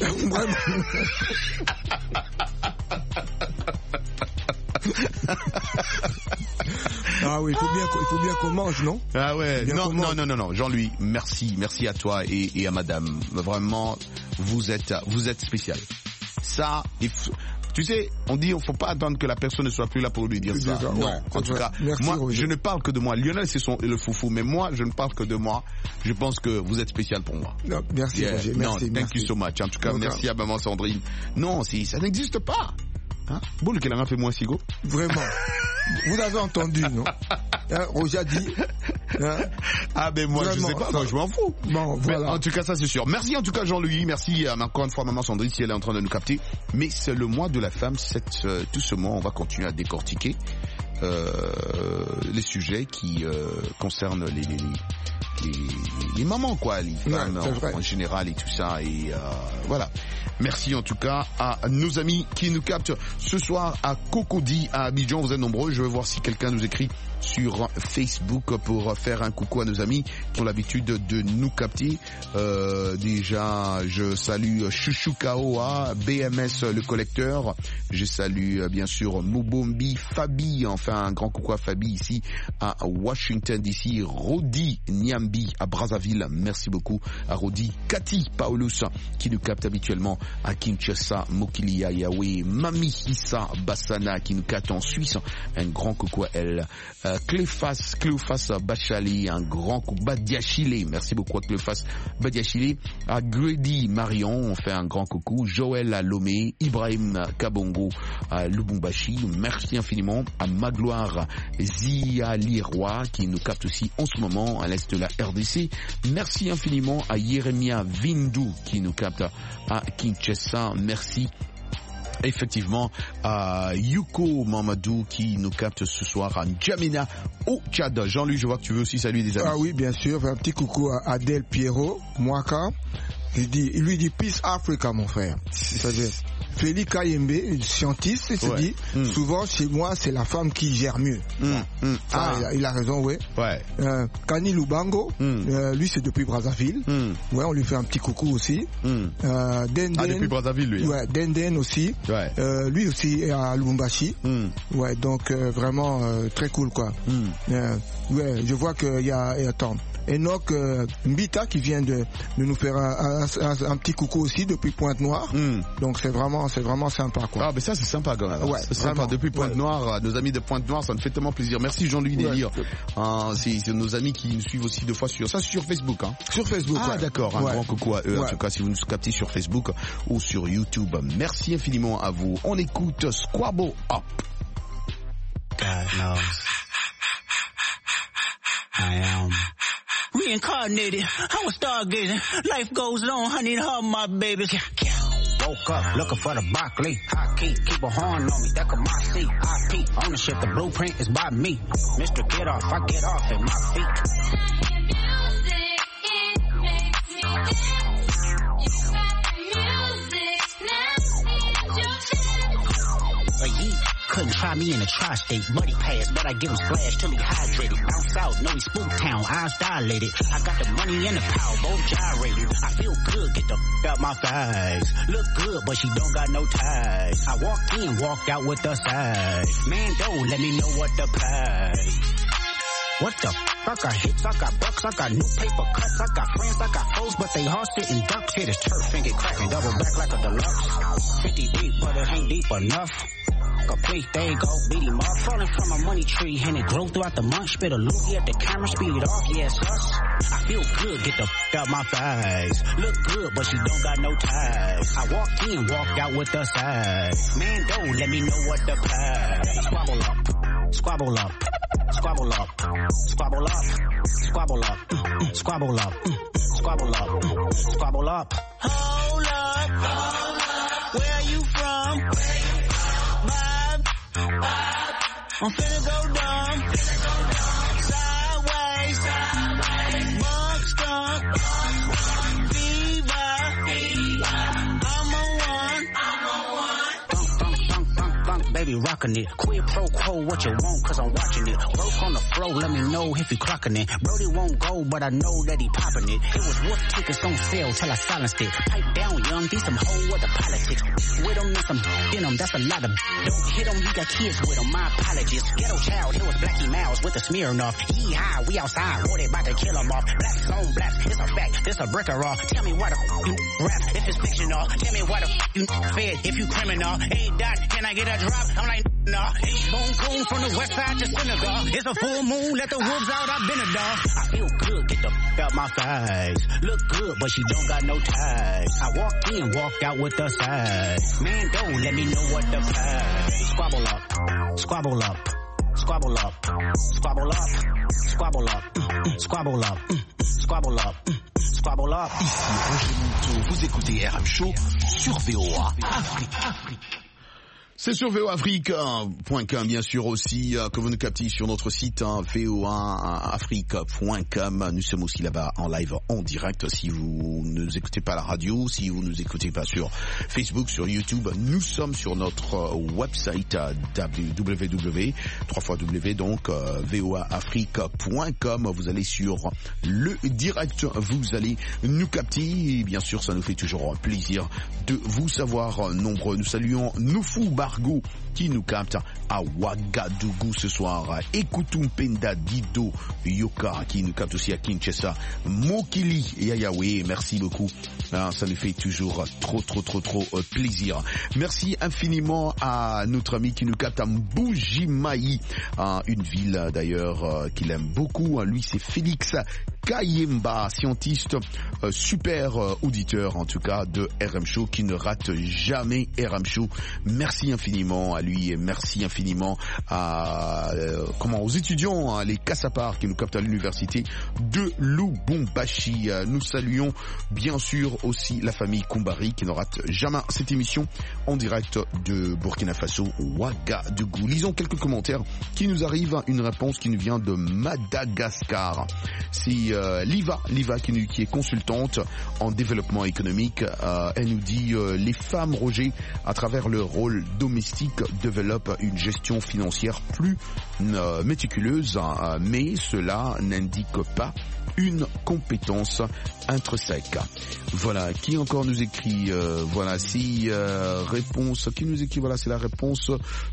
Speaker 5: Ah oui, il faut bien, il faut bien qu'on mange, non?
Speaker 1: Ah ouais, non, non, non, non, non, Jean-Louis, merci, merci à toi et, et à madame. Vraiment, vous êtes, vous êtes spécial. Ça, il faut, tu sais, on dit, il faut pas attendre que la personne ne soit plus là pour lui dire ça. Non, ouais, en tout vrai. cas, merci, moi, Roger. Je ne parle que de moi. Lionel, c'est son, le foufou, mais moi, je ne parle que de moi. Je pense que vous êtes spécial pour moi.
Speaker 5: Non, merci, yeah. Roger, merci.
Speaker 1: Non, thank
Speaker 5: merci.
Speaker 1: you so much. En tout cas, okay. merci à maman Sandrine. Non, si, ça n'existe pas. Hein? Boule qu'elle a fait moins sigo.
Speaker 5: Vraiment. Vous avez entendu, non? Hein, Roger a dit. Hein?
Speaker 1: Ah ben moi Vraiment, je sais pas, moi je m'en fous.
Speaker 5: Bon, voilà.
Speaker 1: Mais en tout cas ça c'est sûr. Merci en tout cas Jean-Louis, merci euh, encore une fois maman Sandrine si elle est en train de nous capter. Mais c'est le mois de la femme, cette, euh, tout ce mois on va continuer à décortiquer euh, les sujets qui euh, concernent les, les, les, les, les mamans quoi, les femmes ouais, en, en général et tout ça et euh, voilà. Merci en tout cas à nos amis qui nous captent ce soir à Cocody à Abidjan. Vous êtes nombreux. Je vais voir si quelqu'un nous écrit sur Facebook pour faire un coucou à nos amis qui ont l'habitude de nous capter. Euh, déjà, je salue Chouchou Kaoa, B M S le collecteur. Je salue bien sûr Mubombi, Fabi. Enfin, un grand coucou à Fabi ici à Washington D C. Rodi Niambi à Brazzaville. Merci beaucoup à Rodi. Cathy Paulus qui nous capte habituellement à Kinshasa, Mokilia Yahweh, Mami Issa Bassana qui nous capte en Suisse, un grand coucou à elle. Euh, Cléophas, Cléophas Bachali, un grand coucou. Badiachile, merci beaucoup à Cléophas Badiachile. À Grady Marion, on fait un grand coucou. Joël à Lomé, Ibrahim Kabongo à Lubumbashi, merci infiniment. À Magloire Zia Liroy qui nous capte aussi en ce moment à l'est de la R D C. Merci infiniment à Yeremia Vindou qui nous capte à Kinshasa, merci effectivement à Yuko Mamadou qui nous capte ce soir à N'Djamena au Tchad. Jean-Louis, je vois que tu veux aussi saluer des amis.
Speaker 5: Ah oui, bien sûr, un petit coucou à Adèle Pierrot, Mwaka. Il dit, il lui dit Peace Africa, mon frère. C'est-à-dire Félix Kayembe, scientiste, il se ouais. dit, mm. souvent chez moi c'est la femme qui gère mieux. Mm. Mm. Ah, il a, il a raison, ouais.
Speaker 1: ouais.
Speaker 5: Euh, Kani Lubango, mm. euh, lui c'est depuis Brazzaville. Mm. Ouais, on lui fait un petit coucou aussi. Mm. Euh, Denden,
Speaker 1: ah, depuis Brazzaville, lui.
Speaker 5: Ouais, Denden aussi.
Speaker 1: Ouais.
Speaker 5: Euh, lui aussi est à Lubumbashi. Mm. Ouais, donc euh, vraiment euh, très cool quoi. Mm. Euh, ouais, je vois qu'il y a, et attends. Enoch euh, Mbita qui vient de, de nous faire un, un, un, un petit coucou aussi depuis Pointe-Noire. Mm. Donc c'est vraiment c'est vraiment sympa quoi.
Speaker 1: Ah mais ça c'est sympa quand même.
Speaker 5: Ouais,
Speaker 1: c'est sympa depuis Pointe-Noire, ouais. Nos amis de Pointe-Noire, ça me fait tellement plaisir. Merci Jean-Louis ouais. Délire. Euh, c'est, c'est nos amis qui nous suivent aussi deux fois sur ça sur Facebook hein.
Speaker 5: Sur Facebook.
Speaker 1: Ah
Speaker 5: ouais.
Speaker 1: d'accord, un ouais. grand coucou à eux ouais. en tout cas si vous nous captez sur Facebook ou sur YouTube. Merci infiniment à vous. On écoute Squabble Up.
Speaker 6: God knows. I am reincarnated. I was stargazing. Life goes on. I need her, my baby. Woke up looking for the broccoli. I keep keep a horn on me. That could my seat. I peep ownership. The blueprint is by me. Mister Get Off. I get off at my feet. Couldn't try me in a tri-state, buddy pass, but I give him splash till he hydrated. Bounce out, know he spook town, eyes dilated. I got the money and the power, both gyrated. I feel good, get the f*** out my thighs. Look good, but she don't got no ties. I walked in, walked out with the size. Man, don't let me know what the price. What the f***? I got hits, I got bucks, I got new paper cuts, I got friends, I got foes, but they all sitting ducks. Hit his turf and get cracking, double back like a deluxe. fifty deep, but it ain't deep enough. Complete, there you go, beat him up. Falling from a money tree, and it grew throughout the month. Spit a loogie at the camera, speed it off, yes, us. I feel good, get the f*** out my thighs. Look good, but she don't got no ties. I walked in, walked out with the size. Man, don't let me know what the price. Squabble up, squabble up, squabble up, squabble up, squabble up, squabble up, squabble up, squabble up. Hold up, hold up. Where are you from? Where you from? Bob, Bob. I'm finna go dumb, sideways, sideways. Bunk skunk, fever, fever. I'm a one, I'm a one. Thunk, thunk, thunk, thunk, thunk, baby rockin' it. Quid pro quo, what you want, cause I'm watching it. Broke on the floor, let me know if he clocking it. Brody won't go, but I know that he popping it. It was wolf tickets on sale till I silenced it. Pipe down, young, be some hoe with the politics. With him and some in him, that's a lot of. Don't hit him, he got kids with him, my apologies. Ghetto child, here was Blackie Miles with the Smirnoff. Yee-haw, we outside, boy, they about to kill him off. Blacks on blacks, it's a fact, this a bricker off. Tell me why the f*** you rap if it's fictional. Tell me why the f*** you fed if you criminal. Hey, Doc, can I get a drop? I'm like... Nah, bone coon from the west side to Senegal. It's a full moon, let the wolves out, I've been a dog. I feel good, get the f*** out my face. Look good, but she don't got no ties. I walk in, walk out with the size. Man, don't let me know what the play. Squabble up, squabble up, squabble up, squabble up, squabble up, squabble up, squabble up, squabble up.
Speaker 3: Ici Roger Monteau, vous écoutez R M Show sur V O A Afrique.
Speaker 1: C'est sur V O A Afrique point com bien sûr aussi euh, que vous nous captez sur notre site hein, V O A Afrique point com. Nous sommes aussi là-bas en live en direct. Si vous ne nous écoutez pas à la radio, si vous ne nous écoutez pas sur Facebook, sur YouTube, nous sommes sur notre euh, website euh, w w w point donc euh, V O A Afrique point com. Vous allez sur le direct, vous allez nous capter et bien sûr ça nous fait toujours plaisir de vous savoir nombreux. Nous saluons Noufou Bargo qui nous capte à Ouagadougou ce soir. Écoutons Penda Dido Yoka qui nous capte aussi à Kinshasa. Mokili Yayawe, merci beaucoup. Ah, ça nous fait toujours trop trop trop trop euh, plaisir. Merci infiniment à notre ami qui nous capte à Mbujimayi, hein, une ville d'ailleurs euh, qu'il aime beaucoup. Lui c'est Félix Kayemba, scientiste, euh, super euh, auditeur en tout cas de R M Show qui ne rate jamais R M Show. Merci infiniment à lui et merci infiniment à euh, comment aux étudiants, hein, les Kassapars qui nous captent à l'université de Lubumbashi. Euh, nous saluons bien sûr aussi la famille Koumbari qui ne rate jamais cette émission en direct de Burkina Faso, Ouagadougou. Lisons quelques commentaires qui nous arrivent. Une réponse qui nous vient de Madagascar. C'est euh, Liva, Liva qui, nous, qui est consultante en développement économique. Euh, elle nous dit euh, les femmes, Roger, à travers leur rôle domestique, développent une gestion financière plus euh, méticuleuse, hein, mais cela n'indique pas une compétence intrinsèque. Voilà, qui encore nous écrit euh, voilà, si euh, réponse, qui nous écrit, voilà, c'est la réponse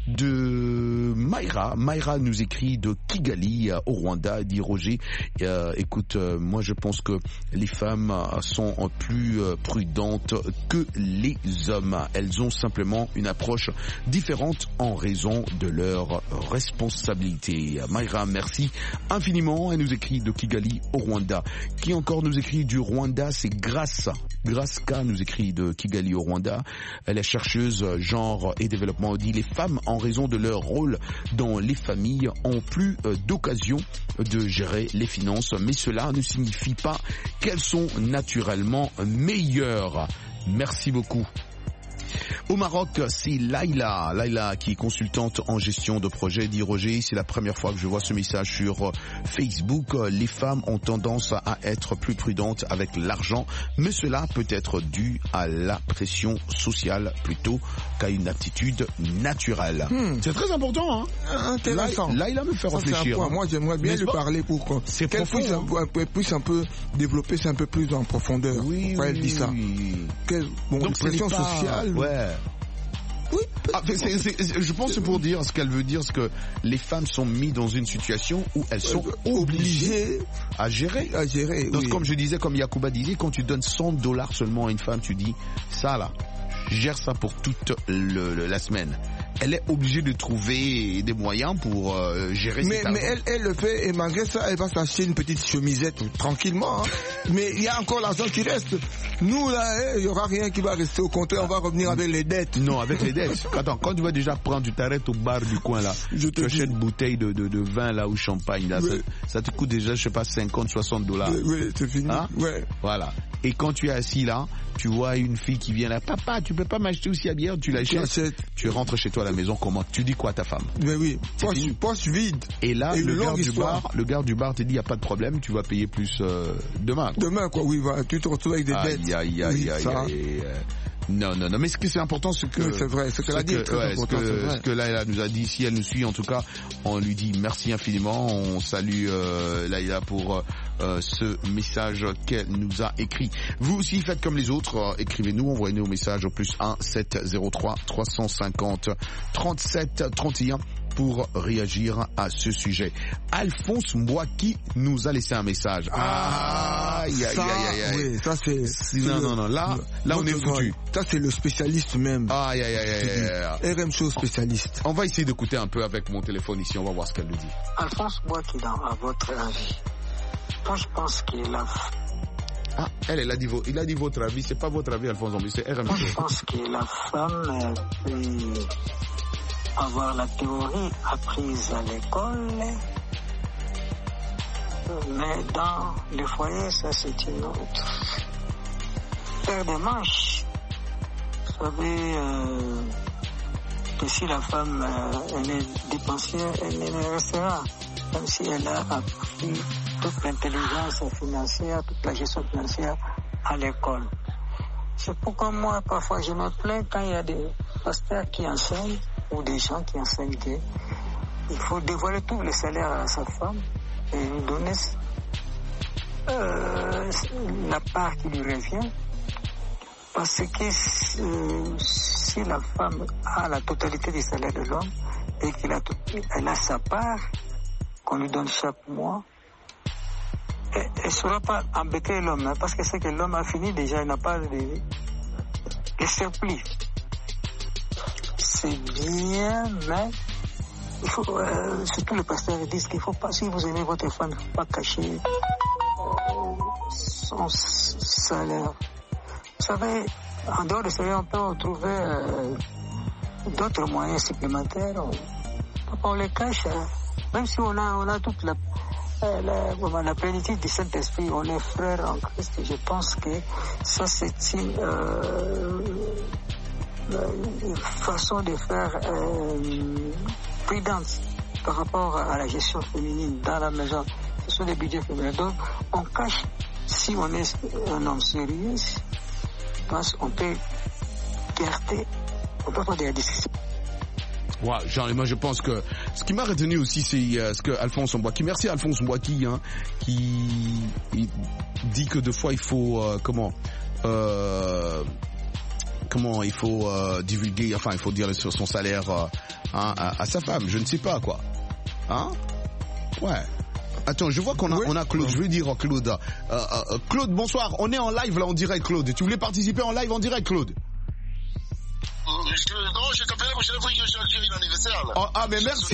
Speaker 1: de Mayra. Mayra nous écrit de Kigali au Rwanda, dit Roger. Euh, écoute, euh, moi je pense que les femmes sont plus euh, prudentes que les hommes. Elles ont simplement une approche différente en raison de leur responsabilité. Mayra, merci infiniment. Elle nous écrit de Kigali au Rwanda. Qui encore nous écrit du Rwanda, c'est Grace. Grace K nous écrit de Kigali au Rwanda. Elle est chercheuse genre et développement. Elle dit les femmes, en raison de leur rôle dans les familles, ont plus euh, d'occasion de gérer les finances, mais cela ne signifie pas qu'elles sont naturellement meilleures. Merci beaucoup. Au Maroc, c'est Laïla, Laïla qui est consultante en gestion de projet, dit Roger. C'est la première fois que je vois ce message sur Facebook. Les femmes ont tendance à être plus prudentes avec l'argent, mais cela peut être dû à la pression sociale plutôt qu'à une attitude naturelle. Hmm. C'est très important, hein.
Speaker 5: Intéressant.
Speaker 1: Laïla me fait réfléchir.
Speaker 5: Moi, j'aimerais bien lui parler pour qu'elle puisse un, un, puisse un peu développer ça un peu plus en profondeur.
Speaker 1: Oui,
Speaker 5: quand
Speaker 1: oui,
Speaker 5: elle dit ça.
Speaker 1: Oui.
Speaker 5: Quelle, bon,
Speaker 1: donc
Speaker 5: pression
Speaker 1: pas...
Speaker 5: sociale.
Speaker 1: Ouais.
Speaker 5: Oui.
Speaker 1: Ah, c'est, c'est, c'est, je pense que pour dire ce qu'elle veut dire, c'est que les femmes sont mises dans une situation où elles sont euh, obligées à gérer.
Speaker 5: À gérer.
Speaker 1: Donc
Speaker 5: oui.
Speaker 1: comme je disais, comme Yacouba disait, quand tu donnes cent dollars seulement à une femme, tu dis ça là, gère ça pour toute le, le, la semaine. Elle est obligée de trouver des moyens pour euh, gérer
Speaker 5: mais,
Speaker 1: cet argent.
Speaker 5: Mais elle, elle le fait et malgré ça, elle va s'acheter une petite chemisette tranquillement. Hein. Mais il y a encore l'argent qui reste. Nous là, il n'y aura rien qui va rester. Au contraire, on va revenir avec les dettes.
Speaker 1: Non, avec les dettes. Attends, quand tu vas déjà prendre, tu t'arrêtes au bar du coin là. Je te tu achètes une bouteille de, de, de vin là ou champagne là. Oui. Ça, ça te coûte déjà, je sais pas, cinquante, soixante dollars.
Speaker 5: Oui, oui, c'est fini. Hein? Ouais.
Speaker 1: Voilà. Et quand tu es assis là, tu vois une fille qui vient là, papa, tu peux pas m'acheter aussi à bière, tu l'achètes, tu rentres chez toi à la maison, comment tu dis quoi à ta femme?
Speaker 5: Mais oui, poche, poche vide.
Speaker 1: Et là,
Speaker 5: et
Speaker 1: le,
Speaker 5: le,
Speaker 1: garde du bar, le garde du bar te dit, y a pas de problème, tu vas payer plus euh, demain. Quoi.
Speaker 5: Demain, quoi, oui, va, tu te retrouves avec des
Speaker 1: aïe,
Speaker 5: dettes.
Speaker 1: Aïe, aïe, oui, aïe, aïe, aïe. Non, non, non, mais ce qui est important, c'est que...
Speaker 5: Oui, c'est vrai, ce qu'elle a dit est très
Speaker 1: ouais,
Speaker 5: important,
Speaker 1: ce que,
Speaker 5: c'est vrai.
Speaker 1: Ce que Laïla nous a dit, si elle nous suit, en tout cas, on lui dit merci infiniment, on salue euh, Laïla pour euh, ce message qu'elle nous a écrit. Vous aussi, faites comme les autres, euh, écrivez-nous, envoyez-nous au message au plus un sept zéro trois trois cent cinquante trente-sept trente et un pour réagir à ce sujet. Alphonse Mbouaki nous a laissé un message.
Speaker 5: Ah,
Speaker 1: aïe, aïe,
Speaker 5: ça,
Speaker 1: aïe, aïe.
Speaker 5: oui, ça c'est...
Speaker 1: Non, non, non, là, là on est foutu.
Speaker 5: Ça c'est le spécialiste même.
Speaker 1: Aïe, aïe, aïe, aïe, aïe.
Speaker 5: R M Show spécialiste.
Speaker 1: On va essayer d'écouter un peu avec mon téléphone ici, on va voir ce qu'elle nous dit.
Speaker 8: Alphonse Mbouaki, à votre avis, moi je pense qu'il a...
Speaker 1: Ah, elle, elle a dit, vo- il a dit votre avis, c'est pas votre avis, Alphonse Mbouaki, c'est R M Show.
Speaker 8: Moi je pense que la femme peut avoir la théorie apprise à l'école, mais dans le foyer, ça c'est une autre. Faire des manches. Vous savez euh, que si la femme euh, elle est dépensière, elle ne restera. Même si elle a appris toute l'intelligence financière, toute la gestion financière à l'école. C'est pourquoi moi, parfois, je me plains quand il y a des pasteurs qui enseignent ou des gens qui enseignent qu'il faut dévoiler tous les salaires à sa femme et lui donner euh, la part qui lui revient. Parce que euh, si la femme a la totalité du salaire de l'homme et qu'elle a, tout, elle a sa part qu'on lui donne chaque mois, elle ne saura pas embêter l'homme, hein, parce que c'est que l'homme a fini déjà, il n'a pas de, de surplus. C'est bien, mais il faut, euh, surtout les pasteurs disent qu'il ne faut pas, si vous aimez votre femme, il ne faut pas cacher euh, son salaire. Vous savez, en dehors de salaire, on peut trouver euh, d'autres moyens supplémentaires. On, on les cache, hein. Même si on a, on a toute la, euh, la, la plénitude du Saint-Esprit, on est frères en Christ. Je pense que ça, c'est une, euh, une façon de faire euh, prudente par rapport à la gestion féminine dans la maison. Ce sont des budgets féminins. Donc, on cache, si on est un homme sérieux, je pense qu'on peut garder, on peut faire des discussions.
Speaker 1: Ouais, genre, moi je pense que ce qui m'a retenu aussi, c'est euh, ce que Alphonse Mbouaki, merci Alphonse Mbouaki, hein, qui il dit que deux fois il faut euh, comment euh, comment il faut euh, divulguer, enfin il faut dire sur son salaire euh, hein, à, à sa femme, je ne sais pas quoi, hein, ouais. Attends, je vois qu'on a, oui. on a Claude, je veux dire Claude, euh, euh, Claude, bonsoir, on est en live là en direct, Claude. Tu voulais participer en live en direct, Claude?
Speaker 9: Je, non, je t'appelais parce que j'ai vu que j'ai un anniversaire là.
Speaker 1: Oh, ah mais merci.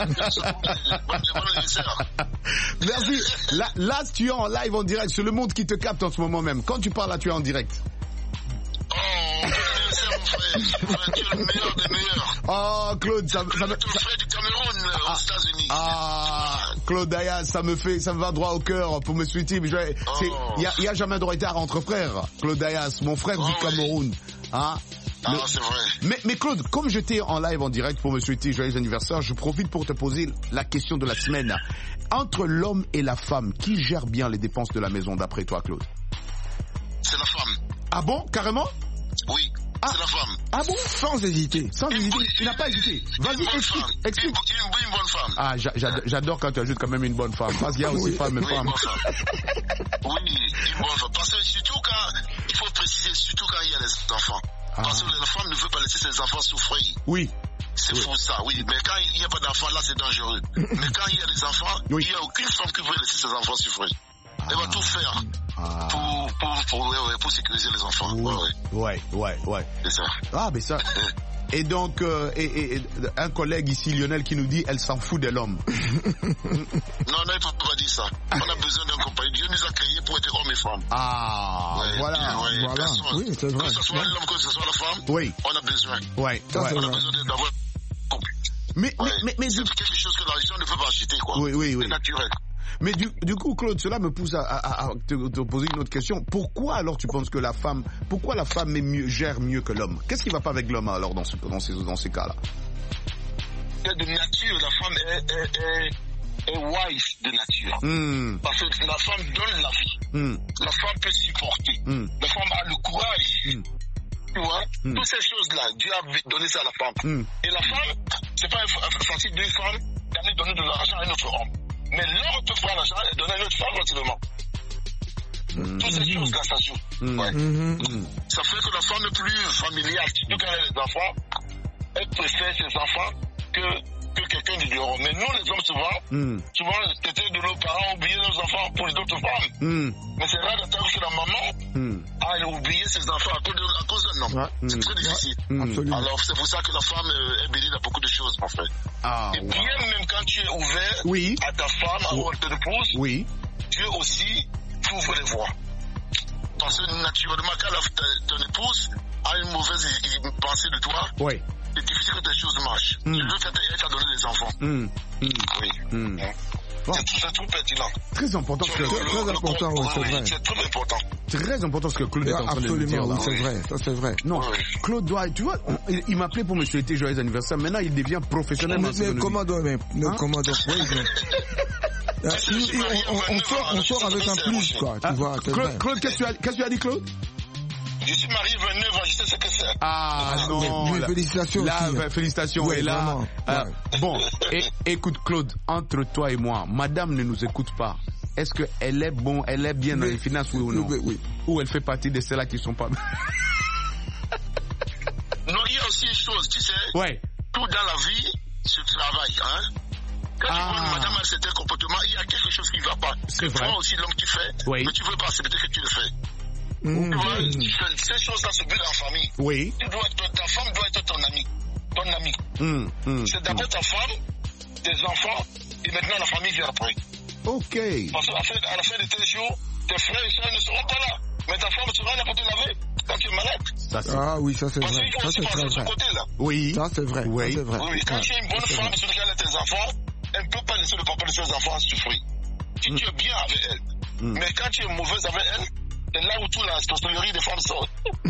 Speaker 1: Merci. Là, là, tu es en live en direct, c'est le monde qui te capte en ce moment même. Quand tu parles là, tu es en direct.
Speaker 9: Oh, bon anniversaire mon frère. Tu es le meilleur des meilleurs.
Speaker 1: Oh Claude, ça, ça me...
Speaker 9: Le frère du Cameroun
Speaker 1: ah,
Speaker 9: aux États-Unis.
Speaker 1: Ah, Claude Ayas, ça me fait, ça me va droit au cœur pour me souhaiter. Il oh. y, a, y a jamais de retard entre frères. Claude Ayas, mon frère oh, du Cameroun. Oui. Hein?
Speaker 9: Ah,
Speaker 1: Le...
Speaker 9: c'est vrai.
Speaker 1: Mais, mais Claude, comme j'étais en live en direct pour me souhaiter joyeux anniversaire, je profite pour te poser la question de la semaine. Entre l'homme et la femme, qui gère bien les dépenses de la maison d'après toi, Claude?
Speaker 9: C'est la femme.
Speaker 1: Ah bon, carrément?
Speaker 9: Oui, ah. c'est la femme.
Speaker 1: Ah bon? Sans hésiter, sans
Speaker 9: une,
Speaker 1: hésiter,
Speaker 9: une,
Speaker 1: il n'a pas hésité. Vas-y, explique, explique.
Speaker 9: Une, une, une bonne femme.
Speaker 1: Ah, j'adore, j'adore quand tu ajoutes quand même une bonne femme, parce qu'il y a aussi oui. femmes et
Speaker 9: oui,
Speaker 1: femmes.
Speaker 9: Une bonne femme. Oui, une bonne femme. Parce que surtout quand, il faut préciser, surtout quand il y a des enfants. Ah. Parce que la femme ne veut pas laisser ses enfants souffrir.
Speaker 1: Oui.
Speaker 9: C'est oui. fou ça, oui. Mais quand il n'y a pas d'enfants, là, c'est dangereux. Mais quand il y a des enfants, oui. il n'y a aucune femme qui veut laisser ses enfants souffrir. Ah. Elle va tout faire ah. pour, pour, pour, ouais, ouais, pour sécuriser les enfants.
Speaker 1: Oui.
Speaker 9: Ouais,
Speaker 1: ouais, ouais. ouais.
Speaker 9: C'est ça.
Speaker 1: Ah, mais ça... Et donc, euh, et, et, et, un collègue ici, Lionel, qui nous dit, elle s'en fout de l'homme.
Speaker 9: Non, non, il ne faut pas dire ça. On a besoin d'un compagnon. Dieu nous a créés pour être hommes et femmes.
Speaker 1: Ah, ouais, voilà.
Speaker 9: Ouais,
Speaker 1: voilà.
Speaker 9: Personne,
Speaker 5: oui, c'est vrai.
Speaker 9: que ce soit l'homme, que ce soit la femme,
Speaker 1: oui.
Speaker 9: on a besoin.
Speaker 1: Ouais,
Speaker 9: on
Speaker 1: ouais.
Speaker 9: a besoin d'avoir un couple.
Speaker 1: Mais, ouais. mais, mais,
Speaker 9: c'est mais, quelque chose que l'argent ne peut pas acheter, quoi.
Speaker 1: Oui, oui, oui.
Speaker 9: C'est naturel.
Speaker 1: Mais du, du coup, Claude, cela me pousse à, à, à te, te poser une autre question. Pourquoi alors tu penses que la femme, pourquoi la femme est mieux, gère mieux que l'homme? Qu'est-ce qui va pas avec l'homme alors dans, ce, dans ces, dans ces cas-là?
Speaker 9: De nature, la femme est, est, est, est wise de nature.
Speaker 1: Mm.
Speaker 9: Parce que la femme donne la vie. Mm. La femme peut supporter. Mm. La femme a le courage. Mm. Tu vois, mm. toutes ces choses-là, Dieu a donné ça à la femme. Mm. Et la femme, c'est pas facile d'une femme d'aller donner de l'argent à un autre homme. Mais l'homme peut prendre l'argent et donner à une autre femme gratuitement. Mmh. Toutes ces choses-là, ça joue. Mmh. Ouais. Mmh. Ça fait que la femme n'est plus familiale. Surtout quand elle a des enfants, elle préfère ses enfants que que quelqu'un du dehors. Mais nous, les hommes, souvent, mm. souvent, c'était de nos parents oublier nos enfants pour les autres femmes. Mm. Mais c'est rare d'attendre que la maman mm. a oublié ses enfants à cause, de, à cause d'un homme. Ouais. C'est mm. très difficile. Mm. Alors, c'est pour ça que la femme est bénie dans beaucoup de choses, en fait. Ah, et wow. bien même quand tu es ouvert oui. à ta femme, à oh. ton épouse, oui. Dieu aussi t'ouvre les voies. Parce que naturellement, quand la, ta, ton épouse a une mauvaise pensée de toi, oui. c'est difficile que tes choses marchent. Mm. Tu veux faire elle t'a donné des enfants. Mm. Mm. Oui. Mm. Bon. C'est, c'est trop pertinent.
Speaker 1: Très important.
Speaker 5: Très, le, très le, important, le, oui, c'est vrai.
Speaker 9: C'est très important.
Speaker 1: Très important ce que Claude est en train de nous dire.
Speaker 5: Absolument, oui, c'est vrai. Ça, c'est vrai.
Speaker 1: Non, oui. Claude doit, tu vois, on, il, il m'appelait pour me souhaiter joyeux anniversaire. Maintenant, il devient professionnel.
Speaker 5: Mais, mais comment doit, mais, hein? comment doit, oui, mais... on, on, on, sort, on sort avec un plus, quoi. Tu ah, vois,
Speaker 1: Claude, Claude qu'est-ce que tu as, qu'est-ce que tu as dit, Claude?
Speaker 9: Je suis marié vingt-neuf ans, je sais ce que c'est.
Speaker 1: Ah, ah non.
Speaker 5: Oui, félicitations.
Speaker 1: Là,
Speaker 5: aussi.
Speaker 1: félicitations.
Speaker 5: Oui,
Speaker 1: et là, euh,
Speaker 5: ouais.
Speaker 1: bon, et, écoute, Claude, entre toi et moi, madame ne nous écoute pas. Est-ce qu'elle est bon, elle est bien mais, dans les finances, oui ou non?
Speaker 5: Oui, oui.
Speaker 1: Ou elle fait partie de celles-là qui sont pas bien?
Speaker 9: Non, il y a aussi une chose, tu sais.
Speaker 1: Ouais.
Speaker 9: Tout dans la vie se travaille, hein. Quand ah. tu vois une madame a un certain comportement, il y a quelque chose qui ne va pas.
Speaker 1: C'est vrai.
Speaker 9: Toi aussi, l'homme que tu fais,
Speaker 1: oui.
Speaker 9: mais tu veux pas accepter que tu le fais.
Speaker 5: Mmh.
Speaker 9: Tu vois, mmh. ces choses-là se butent en famille.
Speaker 1: Oui.
Speaker 9: Tu dois, ta femme doit être ton ami. Ton ami.
Speaker 1: Mmh. Mmh.
Speaker 9: C'est d'abord mmh. ta femme, tes enfants, et maintenant la famille vient après.
Speaker 1: Ok.
Speaker 9: Parce qu'à la fin, à la fin de tes jours, tes frères et soeurs ne seront pas là. Mais ta femme sera là pour te laver quand tu es malade.
Speaker 5: Ça, c'est... Ah oui, ça c'est
Speaker 9: Parce
Speaker 5: vrai.
Speaker 9: Parce qu'il faut aussi penser de ce côté-là.
Speaker 1: Oui.
Speaker 5: Ça c'est vrai.
Speaker 1: Oui.
Speaker 5: Ça, c'est vrai.
Speaker 9: Oui, quand
Speaker 5: ouais.
Speaker 9: tu es une bonne femme sur laquelle elle a tes enfants, elle ne peut pas laisser le papa de ses enfants souffrir. Si mmh. tu es bien avec elle. Mmh. Mais quand tu es mauvaise avec elle, c'est là où toute la testosterie des femmes sort.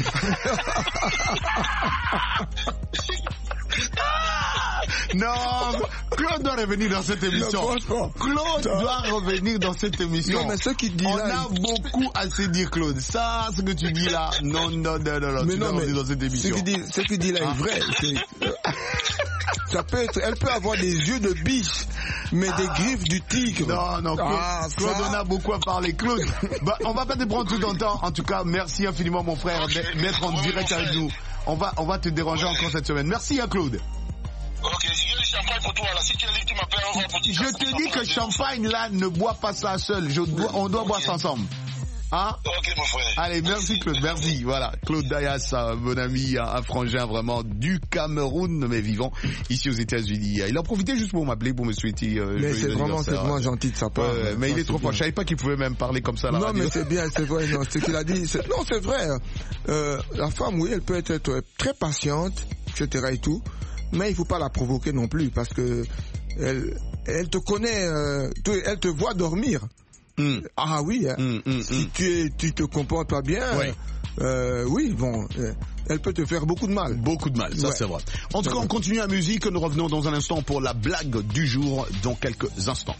Speaker 1: Non, Claude doit revenir dans cette émission. Claude doit revenir dans cette émission.
Speaker 5: Non, mais ce qu'il dit
Speaker 1: on
Speaker 5: là,
Speaker 1: a il... beaucoup à se dire, Claude. Ça, ce que tu dis là, non, non, non, non, non.
Speaker 5: Mais
Speaker 1: tu
Speaker 5: non,
Speaker 1: dois
Speaker 5: mais
Speaker 1: revenir dans cette émission.
Speaker 5: Ce qu'il dit, ce qu'il dit là ah. est vrai. C'est... Ça peut être, elle peut avoir des yeux de biche, mais ah. des griffes du tigre.
Speaker 1: Non, non, Claude,
Speaker 5: ah,
Speaker 1: Claude on a beaucoup à parler. Claude, bah, on va pas te prendre tout ton temps. En tout cas, merci infiniment, mon frère, okay. d'être en direct avec nous. On va, on va te déranger ouais. encore cette semaine. Merci à Claude.
Speaker 9: Ok, j'ai du champagne pour toi là. Si tu as dit que tu m'appelles, on va pour toi.
Speaker 1: Je te dis que champagne là ne boit pas ça seul. Je dois, on doit okay. boire ça ensemble. Hein?
Speaker 9: Ok, mon frère.
Speaker 1: Allez, merci Claude, merci. Voilà, Claude Dayas, mon ami, un frangin vraiment du Cameroun, mais vivant ici aux États-Unis. Il a profité juste pour m'appeler, pour me souhaiter. Euh,
Speaker 5: mais c'est vraiment, c'est vraiment gentil de sa part.
Speaker 1: Euh, mais ça, il est trop fort. Je savais pas qu'il pouvait même parler comme ça. À la
Speaker 5: non,
Speaker 1: radio.
Speaker 5: mais c'est bien, c'est vrai. Non, ce qu'il a dit, c'est... non, c'est vrai. Euh, la femme, oui, elle peut être très patiente, et cetera et tout, mais il faut pas la provoquer non plus parce que elle, elle te connaît, euh, elle te voit dormir. Mm. Ah oui, hein. mm, mm, si mm. tu es, tu te comportes pas bien, oui, euh, oui bon, euh, elle peut te faire beaucoup de mal.
Speaker 1: Beaucoup de mal, ça ouais. c'est vrai. En tout cas, on continue la musique, nous revenons dans un instant pour la blague du jour, dans quelques instants.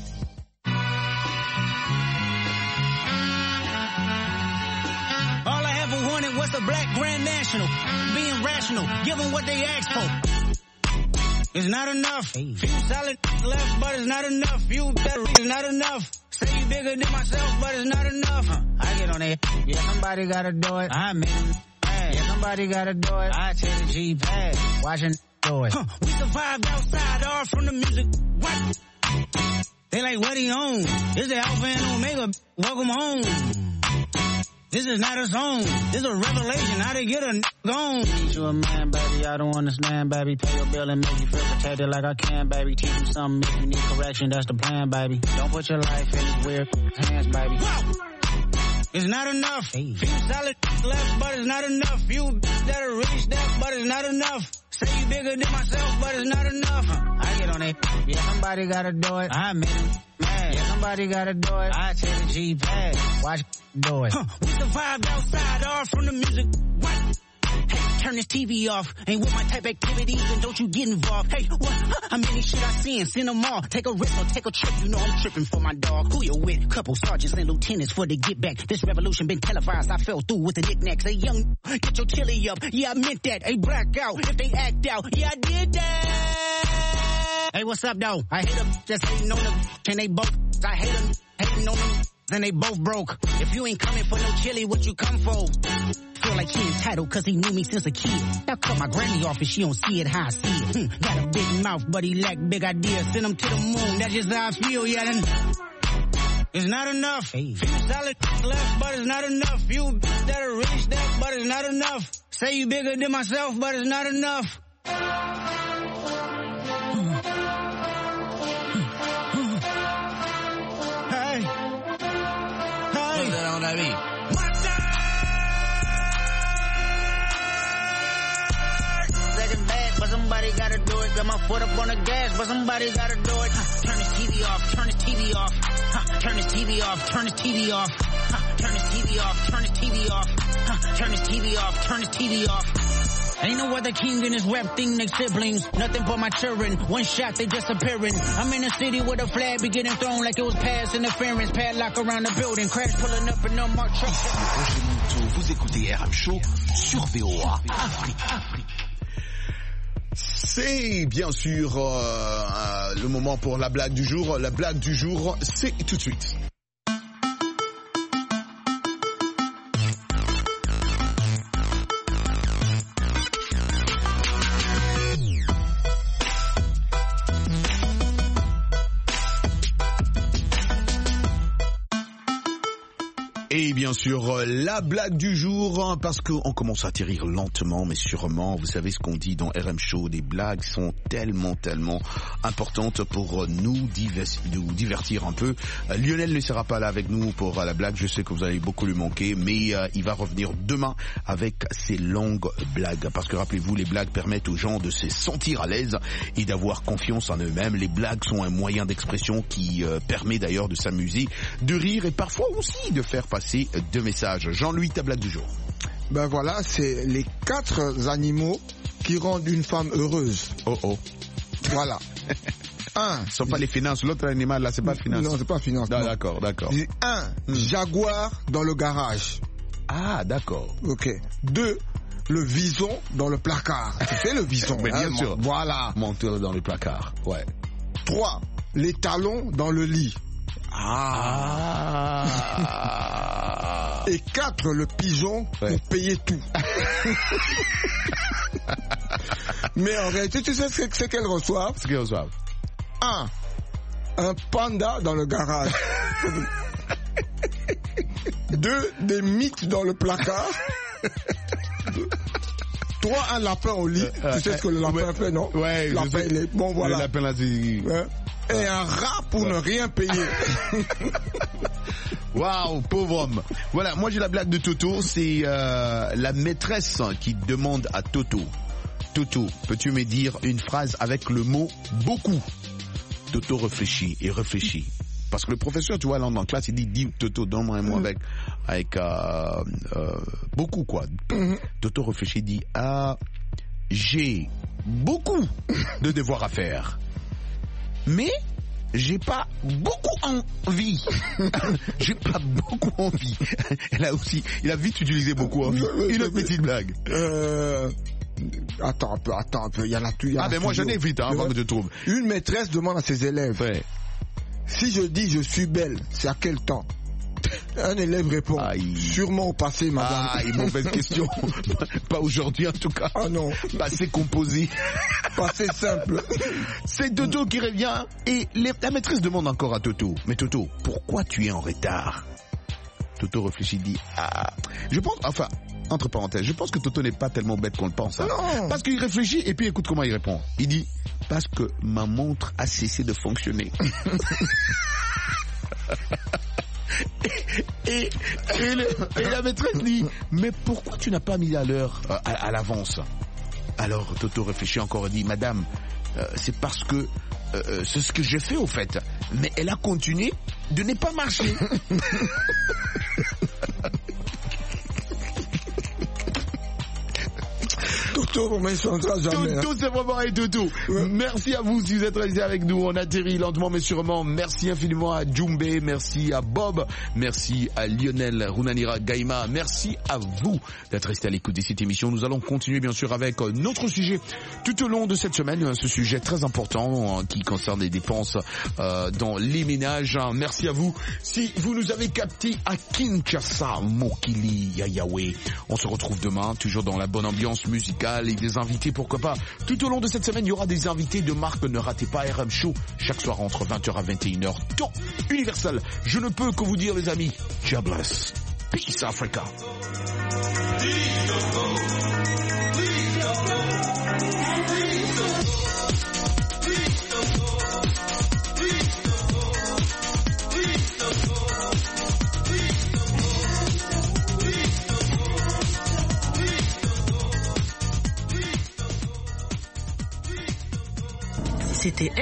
Speaker 10: All I ever wanted was a black Grand National, being rational, give them what they asked for. It's not enough. Few solid left, but it's not enough. Few better, it's not enough. Say you bigger than myself, but it's not enough. Huh. I get on it. Yeah, somebody gotta do it. I made it. Yeah, somebody gotta do it. I take the G-Pad, watching do it. Huh. We survived outside, all from the music. What? They like, what he on? This the Alpha and Omega. Welcome home. This is not a song. This is a revelation. How they get a n*** gone. Teach you a man, baby. I don't understand, baby. Pay your bill and make you feel protected like I can, baby. Teach you something if you need correction. That's the plan, baby. Don't put your life in these weird hands, baby. Whoa. It's not enough. Hey. Few solid left, but it's not enough. Few that are really stepped, but it's not enough. Say you bigger than myself, but it's not enough. Huh. I get on it. Yeah, somebody gotta do it. I made it. Man, yeah, somebody gotta do it. I take the G-Pad, watch do it. Huh. We survived outside, all from the music. What? Hey, turn this T V off. Ain't with my type activities, and don't you get involved. Hey, what? How many shit I seen? Send them all. Take a risk or take a trip. You know I'm tripping for my dog. Who you with? Couple sergeants and lieutenants for the get back. This revolution been televised. I fell through with the knickknacks. Hey, young, get your chili up. Yeah, I meant that. Hey, black out. If they act out, yeah, I did that. Hey, what's up, though? I hate them just hating on them. And they both, I hate them hating on them. Then they both broke. If you ain't coming for no chili, what you come for? feel like he entitled cause he knew me since a kid. I cut my granny off and she don't see it how I see it. Hmm. Got a big mouth but he lack big ideas. Send him to the moon, that's just how I feel, yeah. Then it's not enough. Hey. Few solid left, but it's not enough. You that are rich, that, but it's not enough. Say you bigger than myself, but it's not enough. Hey, hey.
Speaker 3: Put that on that beat.
Speaker 10: Second bad, but somebody gotta do it. Got my foot up on the gas, but somebody gotta do it. Huh, turn his T V off, turn his T V off. Huh, turn his T V off, turn his T V off. Huh, turn his T V off, turn his T V off. Huh, turn his T V off, turn his T V off. Ain't no other king in this rap thing, they siblings. Nothing but my children. One shot, they disappearing. I'm in a city with a flag be getting thrown like it was past interference. Padlock around the building, crash pulling up in no more truck.
Speaker 3: Vous écoutez R M Show sur V O A Afrique.
Speaker 1: C'est bien sûr euh, euh, le moment pour la blague du jour. La blague du jour, c'est tout de suite. Et bien sûr, la blague du jour, parce qu'on commence à atterrir lentement, mais sûrement. Vous savez ce qu'on dit dans R M Show, des blagues sont tellement, tellement importantes pour nous, divers- nous divertir un peu. Euh, Lionel ne sera pas là avec nous pour la blague, je sais que vous allez beaucoup lui manquer, mais euh, il va revenir demain avec ses longues blagues. Parce que rappelez-vous, les blagues permettent aux gens de se sentir à l'aise et d'avoir confiance en eux-mêmes. Les blagues sont un moyen d'expression qui euh, permet d'ailleurs de s'amuser, de rire et parfois aussi de faire passer deux messages. Jean-Louis, ta blague du jour.
Speaker 5: Ben voilà, c'est les quatre animaux qui rendent une femme heureuse.
Speaker 1: Oh oh.
Speaker 5: Voilà. Un.
Speaker 1: Ce sont pas les finances. L'autre animal là, c'est pas finance.
Speaker 5: Non, c'est pas finance.
Speaker 1: Ah,
Speaker 5: non.
Speaker 1: d'accord, d'accord.
Speaker 5: Un. Hmm. Jaguar dans le garage.
Speaker 1: Ah, d'accord.
Speaker 5: Ok. Deux. Le vison dans le placard. C'est le vison.
Speaker 1: Mais bien
Speaker 5: hein,
Speaker 1: sûr.
Speaker 5: Voilà.
Speaker 1: Menteur dans le placard. Ouais.
Speaker 5: Trois. Les talons dans le lit.
Speaker 1: Ah.
Speaker 5: Et quatre, le pigeon ouais. pour payer tout. Mais en réalité, tu sais ce que c'est qu'elles reçoivent?
Speaker 1: Ce qu'elles reçoivent.
Speaker 5: Un, un panda dans le garage. Deux, des mythes dans le placard. Trois, un lapin au lit. Euh, tu sais euh, ce que le lapin ouais, fait, non?
Speaker 1: Ouais,
Speaker 5: lapin,
Speaker 1: je sais.
Speaker 5: Il est... Bon, voilà.
Speaker 1: Le lapin là, c'est...
Speaker 5: Ouais. Et un rat pour ouais. ne rien payer.
Speaker 1: Waouh, pauvre homme. Voilà, moi j'ai la blague de Toto, c'est euh, la maîtresse qui demande à Toto. Toto, peux-tu me dire une phrase avec le mot beaucoup? Toto réfléchit et réfléchit. Parce que le professeur, tu vois, là en classe, il dit, dis Toto, donne-moi un mot avec, avec euh, euh, beaucoup quoi. Mm-hmm. Toto réfléchit, dit, ah, j'ai beaucoup de devoirs à faire. Mais j'ai pas beaucoup envie. J'ai pas beaucoup envie. Elle a aussi, il a vite utilisé beaucoup envie. Une autre petite blague.
Speaker 5: Euh, attends un peu, attends un peu. Il y en a tout. Il y en
Speaker 1: ah
Speaker 5: a
Speaker 1: ben moi j'en ai vite, hein, avant que je trouve.
Speaker 5: Une maîtresse demande à ses élèves. Ouais. Si je dis je suis belle, c'est à quel temps? Un élève répond, aïe. Sûrement au passé, madame.
Speaker 1: Ah, une mauvaise question. Pas aujourd'hui, en tout cas.
Speaker 5: Ah non.
Speaker 1: Passé composé.
Speaker 5: Passé simple.
Speaker 1: C'est Toto qui revient et les, la maîtresse demande encore à Toto, mais Toto, pourquoi tu es en retard? Toto réfléchit, dit, ah, je pense, enfin, entre parenthèses, je pense que Toto n'est pas tellement bête qu'on le pense. Hein.
Speaker 5: Non.
Speaker 1: Parce qu'il réfléchit et puis écoute comment il répond. Il dit, parce que ma montre a cessé de fonctionner. Et, et, le, et la maîtresse dit, mais pourquoi tu n'as pas mis à l'heure, à, à l'avance? Alors Toto réfléchit encore et dit, madame, euh, c'est parce que euh, c'est ce que j'ai fait au fait. Mais elle a continué de ne pas marcher.
Speaker 5: Toto, Toto, mais ça ne sera jamais.
Speaker 1: Toto, c'est vraiment un Toto. Ouais. Merci à vous si vous êtes restés avec nous. On atterrit lentement mais sûrement. Merci infiniment à Djumbe, merci à Bob, merci à Lionel Runanira Gaima, merci à vous d'être restés à l'écoute de cette émission. Nous allons continuer bien sûr avec notre sujet tout au long de cette semaine, ce sujet très important qui concerne les dépenses euh, dans les ménages. Merci à vous. Si vous nous avez capté à Kinshasa, Mokili, Yayawe, on se retrouve demain, toujours dans la bonne ambiance musicale et des invités, pourquoi pas. Tout au long de cette semaine, il y aura des invités de marque. Ne ratez pas R M Show chaque soir entre vingt heures à vingt et une heures, temps universel. Je ne peux que vous dire, les amis, God bless. Peace Africa.
Speaker 11: C'était